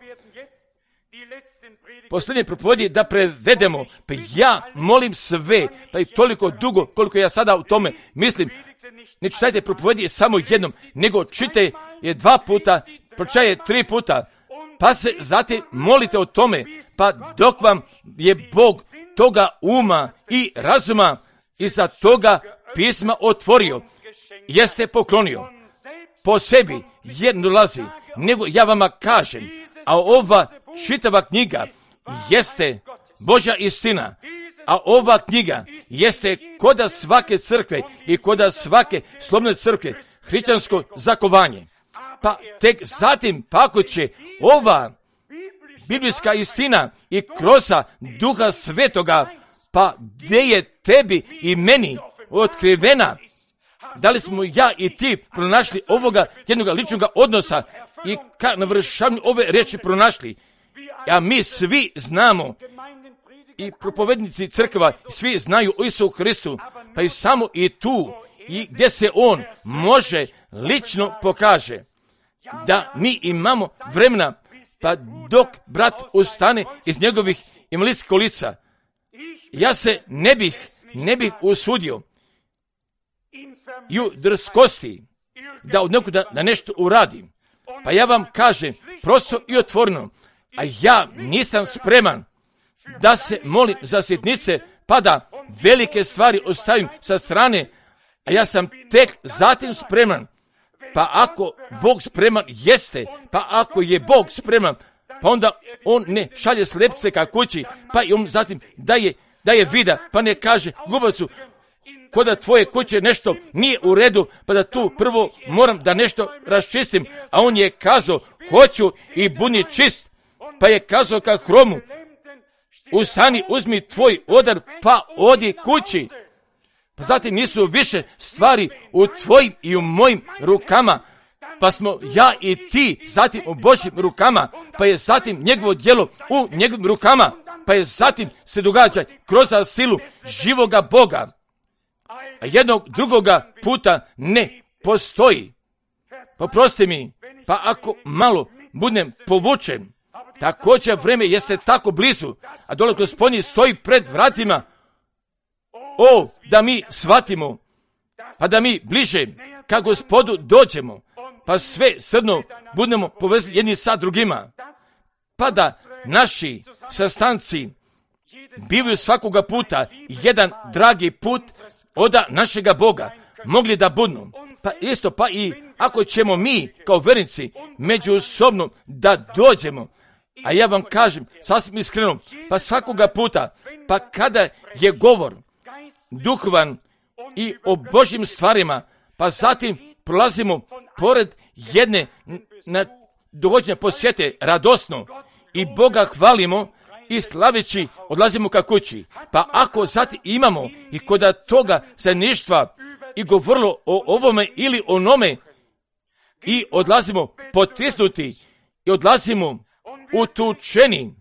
posljednje propovjedi da prevedemo. Pa ja molim sve, pa i toliko dugo koliko ja sada u tome mislim. Ne čitajte propovjedi samo jednom, nego čitajte je 2 puta, pročitajte 3 puta. Pa se zatim molite o tome, pa dok vam je Bog toga uma i razuma i za toga pisma otvorio, jeste poklonio po sebi, jer dolazi, nego ja vama kažem, a ova čitava knjiga jeste Božja istina, a ova knjiga jeste koda svake crkve i koda svake slobodne crkve, hrišćansko zakovanje. Pa tek zatim, pa ako će ova biblijska istina i kroz Duha Svetoga, pa gdje je tebi i meni otkrivena, da li smo ja i ti pronašli ovoga jednog ličnog odnosa i ka navršavanju ove riječi pronašli. A mi svi znamo i propovednici crkva, svi znaju o Isusu Hristu, pa i samo i tu i gdje se on može lično pokaže. Da mi imamo vremena, pa dok brat ustane iz njegovih invalidskih kolica, ja se ne bih usudio i u drskosti da od nekuda na nešto uradim. Pa ja vam kažem prosto i otvoreno, a ja nisam spreman da se molim za sitnice, pa da velike stvari ostavim sa strane, a ja sam tek zatim spreman. Pa ako Bog spreman jeste, pa ako je Bog spreman, pa onda on ne šalje slepce ka kući, pa i on zatim daje vida, pa ne kaže gubacu, koda tvoje kuće nešto nije u redu, pa da tu prvo moram da nešto raščistim, a on je kazao, hoću i buni čist, pa je kazao ka hromu, ustani, uzmi tvoj odar, pa odi kući. Pa zatim nisu više stvari u tvojim i u mojim rukama, pa smo ja i ti zatim u Božjim rukama, pa je zatim njegovo djelo u njegovim rukama, pa je zatim se događa kroz silu živoga Boga. A jednog drugoga puta ne postoji. Oprosti mi, pa ako malo budem povučen, također vreme jeste tako blizu, a dole Gospodin stoji pred vratima. O, da mi shvatimo, pa da mi bliže ka Gospodu dođemo, pa sve srdno budemo povezani jedni sa drugima, pa da naši sastanci bivaju svakoga puta jedan dragi put od našega Boga mogli da budu. Pa isto, pa i ako ćemo mi kao vernici međusobno da dođemo, a ja vam kažem sasvim iskreno, pa svakoga puta, pa kada je govor duhovan i o Božjim stvarima, pa zatim prolazimo pored jedne dovođenja posjete radosno i Boga hvalimo i slaveći odlazimo ka kući. Pa ako zatim imamo i kod toga zajedništva i govorilo o ovome ili onome i odlazimo potisnuti i odlazimo utučeni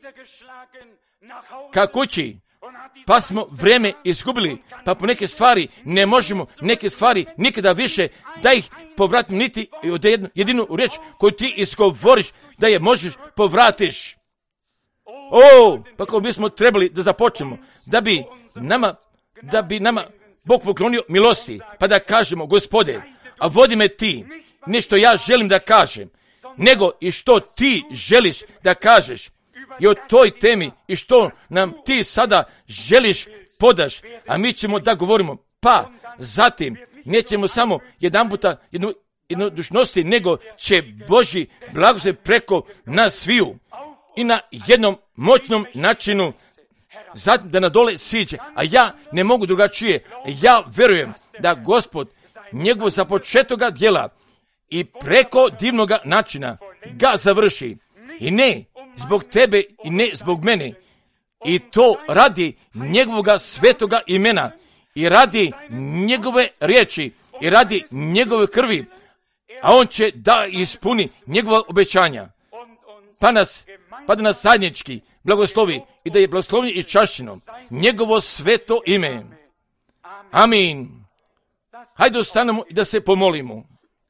ka kući, pa smo vreme izgubili, pa po neke stvari ne možemo, neke stvari nikada više da ih povratimo niti od jedinu riječ koju ti izgovoriš da je možeš povratiš. Pa kako bismo trebali da započnemo, da bi nama Bog poklonio milosti, pa da kažemo, Gospode, a vodi me ti, ne što ja želim da kažem, nego i što ti želiš da kažeš. I o toj temi i što nam ti sada želiš podaš, a mi ćemo da govorimo, pa zatim nećemo samo jedanputa jednodušnosti, nego će Božji blagoslov preko nas sviju i na jednom moćnom načinu zatim da nadole siđe, a ja ne mogu drugačije. Ja verujem da Gospod njegovo započetoga djela i preko divnoga načina ga završi. I ne zbog tebe i ne zbog mene. I to radi njegovoga svetoga imena i radi njegove riječi i radi njegove krvi, a on će da ispuni njegova obećanja. Pa da nas zajednički blagoslovi i da je blagoslovljen i čašćeno njegovo sveto ime. Amin. Hajde ostanemo i da se pomolimo.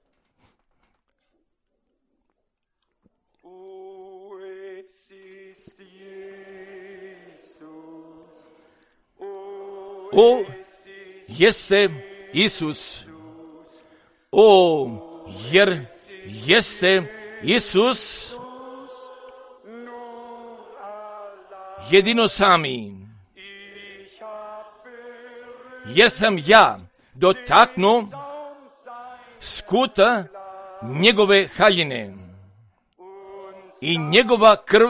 O, jeste Isus. O, jer jeste Isus jedino sami. Jer sam ja dotaknuo skuta njegove haljine i njegova krv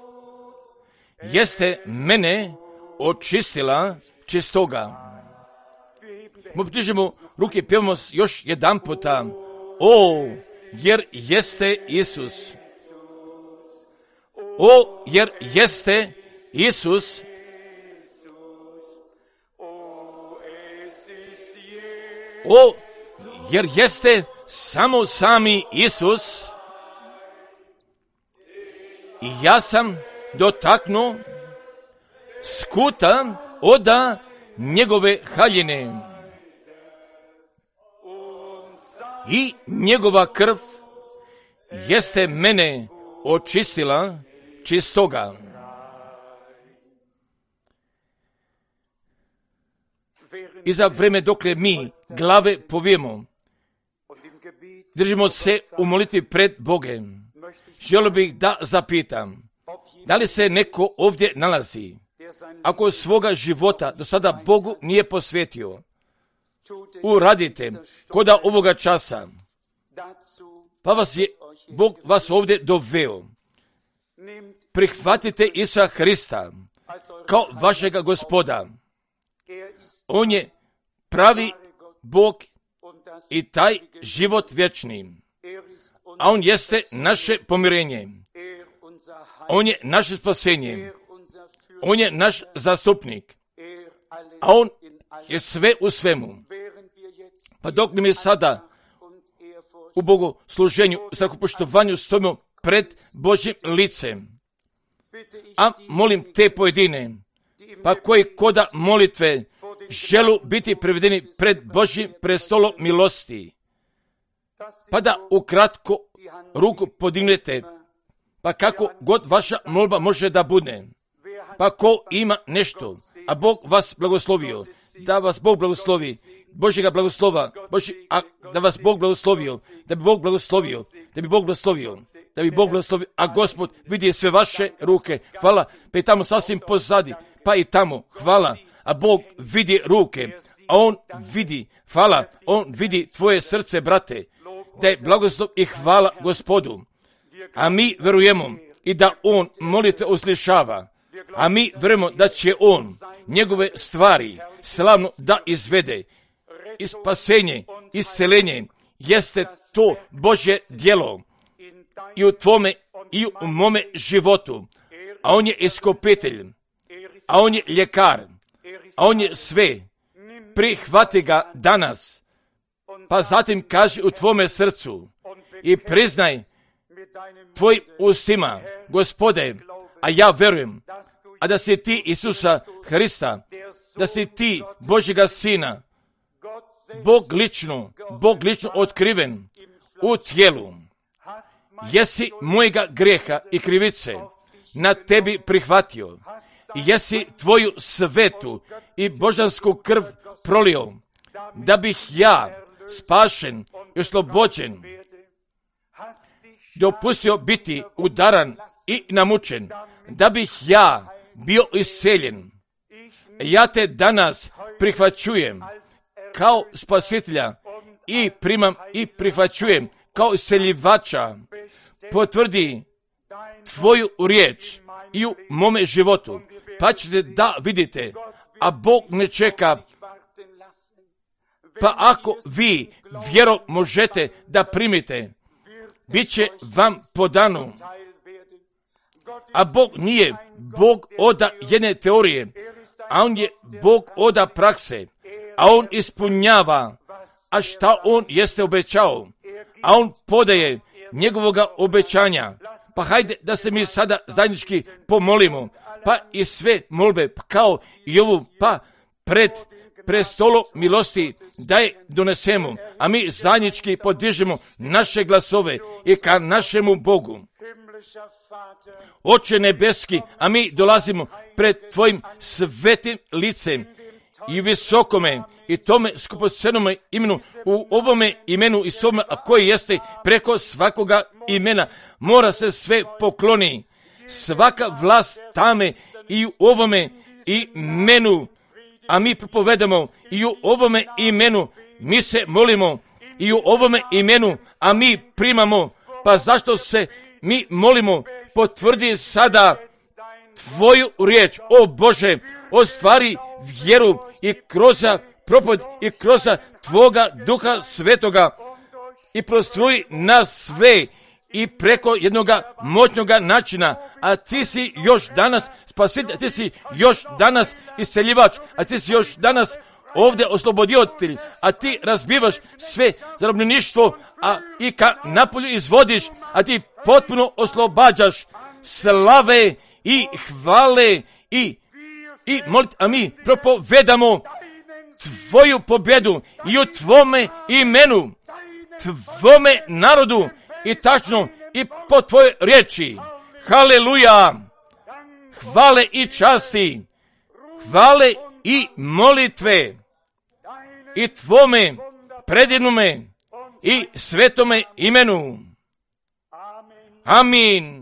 jeste mene očistila čistoga. Mi podižemo ruke i pjevamo još jedan puta. O, jer jeste Isus. O, jer jeste Isus. O, jer jeste samo sami Isus. I ja sam dotaknuo skuta oda njegove haljine i njegova krv jeste mene očistila čistoga. I za vreme dokle mi glave povijemo, držimo se u molitvi pred Bogem, želio bih da zapitam, da li se neko ovdje nalazi, ako svoga života do sada Bogu nije posvetio, uradite koda ovoga časa, pa Bog vas ovdje doveo. Prihvatite Isusa Hrista kao vašega Gospoda. On je pravi Bog i taj život vječni. A on jeste naše pomirenje. On je naše spasenje. On je naš zastupnik. A on je sve u svemu. Pa dok mi sada u bogosluženju, u strahopoštovanju stojimo pred Božjim licem, a molim te pojedine, pa koji koda molitve želu biti privedeni pred Božjim prestolom milosti, pa da ukratko ruku podignete, pa kako god vaša molba može da bude. Pa ko ima nešto, a Bog vas blagoslovio, da vas Bog blagoslovi, Božjega blagoslova, da vas Bog blagoslovio, da bi Bog blagoslovio, a Gospod vidi sve vaše ruke, hvala, pa i tamo sasvim pozadi, pa i tamo, hvala, a Bog vidi ruke, a On vidi, hvala, On vidi tvoje srce, brate, da je blagoslov i hvala Gospodu, a mi verujemo i da On molitve uslišava, a mi vjerujemo da će On njegove stvari slavno da izvede. I spasenje, isceljenje jeste to Božje djelo i u tvome i u mome životu. A On je iskupitelj, a On je ljekar, a On je sve. Prihvati ga danas, pa zatim kaži u tvome srcu i priznaj tvojim ustima, Gospode, a ja verujem, a da si ti Isusa Hrista, da si ti Božjega Sina, Bog lično otkriven u tijelu. Jesi mojega greha i krivice na tebi prihvatio. Jesi tvoju svetu i božansku krv prolio, da bih ja spašen i oslobođen, dopustio biti udaran i namučen, da bih ja bio isceljen. Ja te danas prihvaćujem kao spasitelja i primam i prihvaćujem kao isceljivača. Potvrdi tvoju riječ i u mome životu, pa ćete da vidite, a Bog ne čeka. Pa ako vi vjerom možete da primite, bit će vam podano. A Bog nije Bog oda jedne teorije, a On je Bog oda prakse, a On ispunjava, a šta On jeste obećao, a On podaje njegovoga obećanja. Pa hajde da se mi sada zajednički pomolimo, pa i sve molbe kao i ovu, pa pred prestolom milosti da je donesemo, a mi zajednički podižemo naše glasove i ka našemu Bogu. Oče nebeski, a mi dolazimo pred tvojim svetim licem i visokome i tome skupocenome imenu, u ovome imenu i svome, a koji jeste preko svakoga imena, mora se sve pokloni. Svaka vlast tame i u ovome imenu, a mi propovedamo i u ovome imenu, mi se molimo i u ovome imenu, a mi primamo. Pa zašto se mi molimo? Potvrdi sada tvoju riječ, o Bože, ostvari vjeru i kroz propoved i kroz tvoga Duha Svetoga i prostruji nas sve i preko jednoga moćnoga načina, a ti si još danas spasitelj, a ti si još danas isceljivač, a ti si još danas ovdje oslobodiotelj, a ti razbivaš sve zarobljeništvo, a i ka napolju izvodiš, a ti potpuno oslobađaš. Slave i hvale i molit, a mi propovedamo tvoju pobjedu i u tvome imenu, tvome narodu i tačno i po tvojoj riječi. Haleluja! Hvale i časti, hvale i molitve i tvome predivnome i svetome imenu. Amin.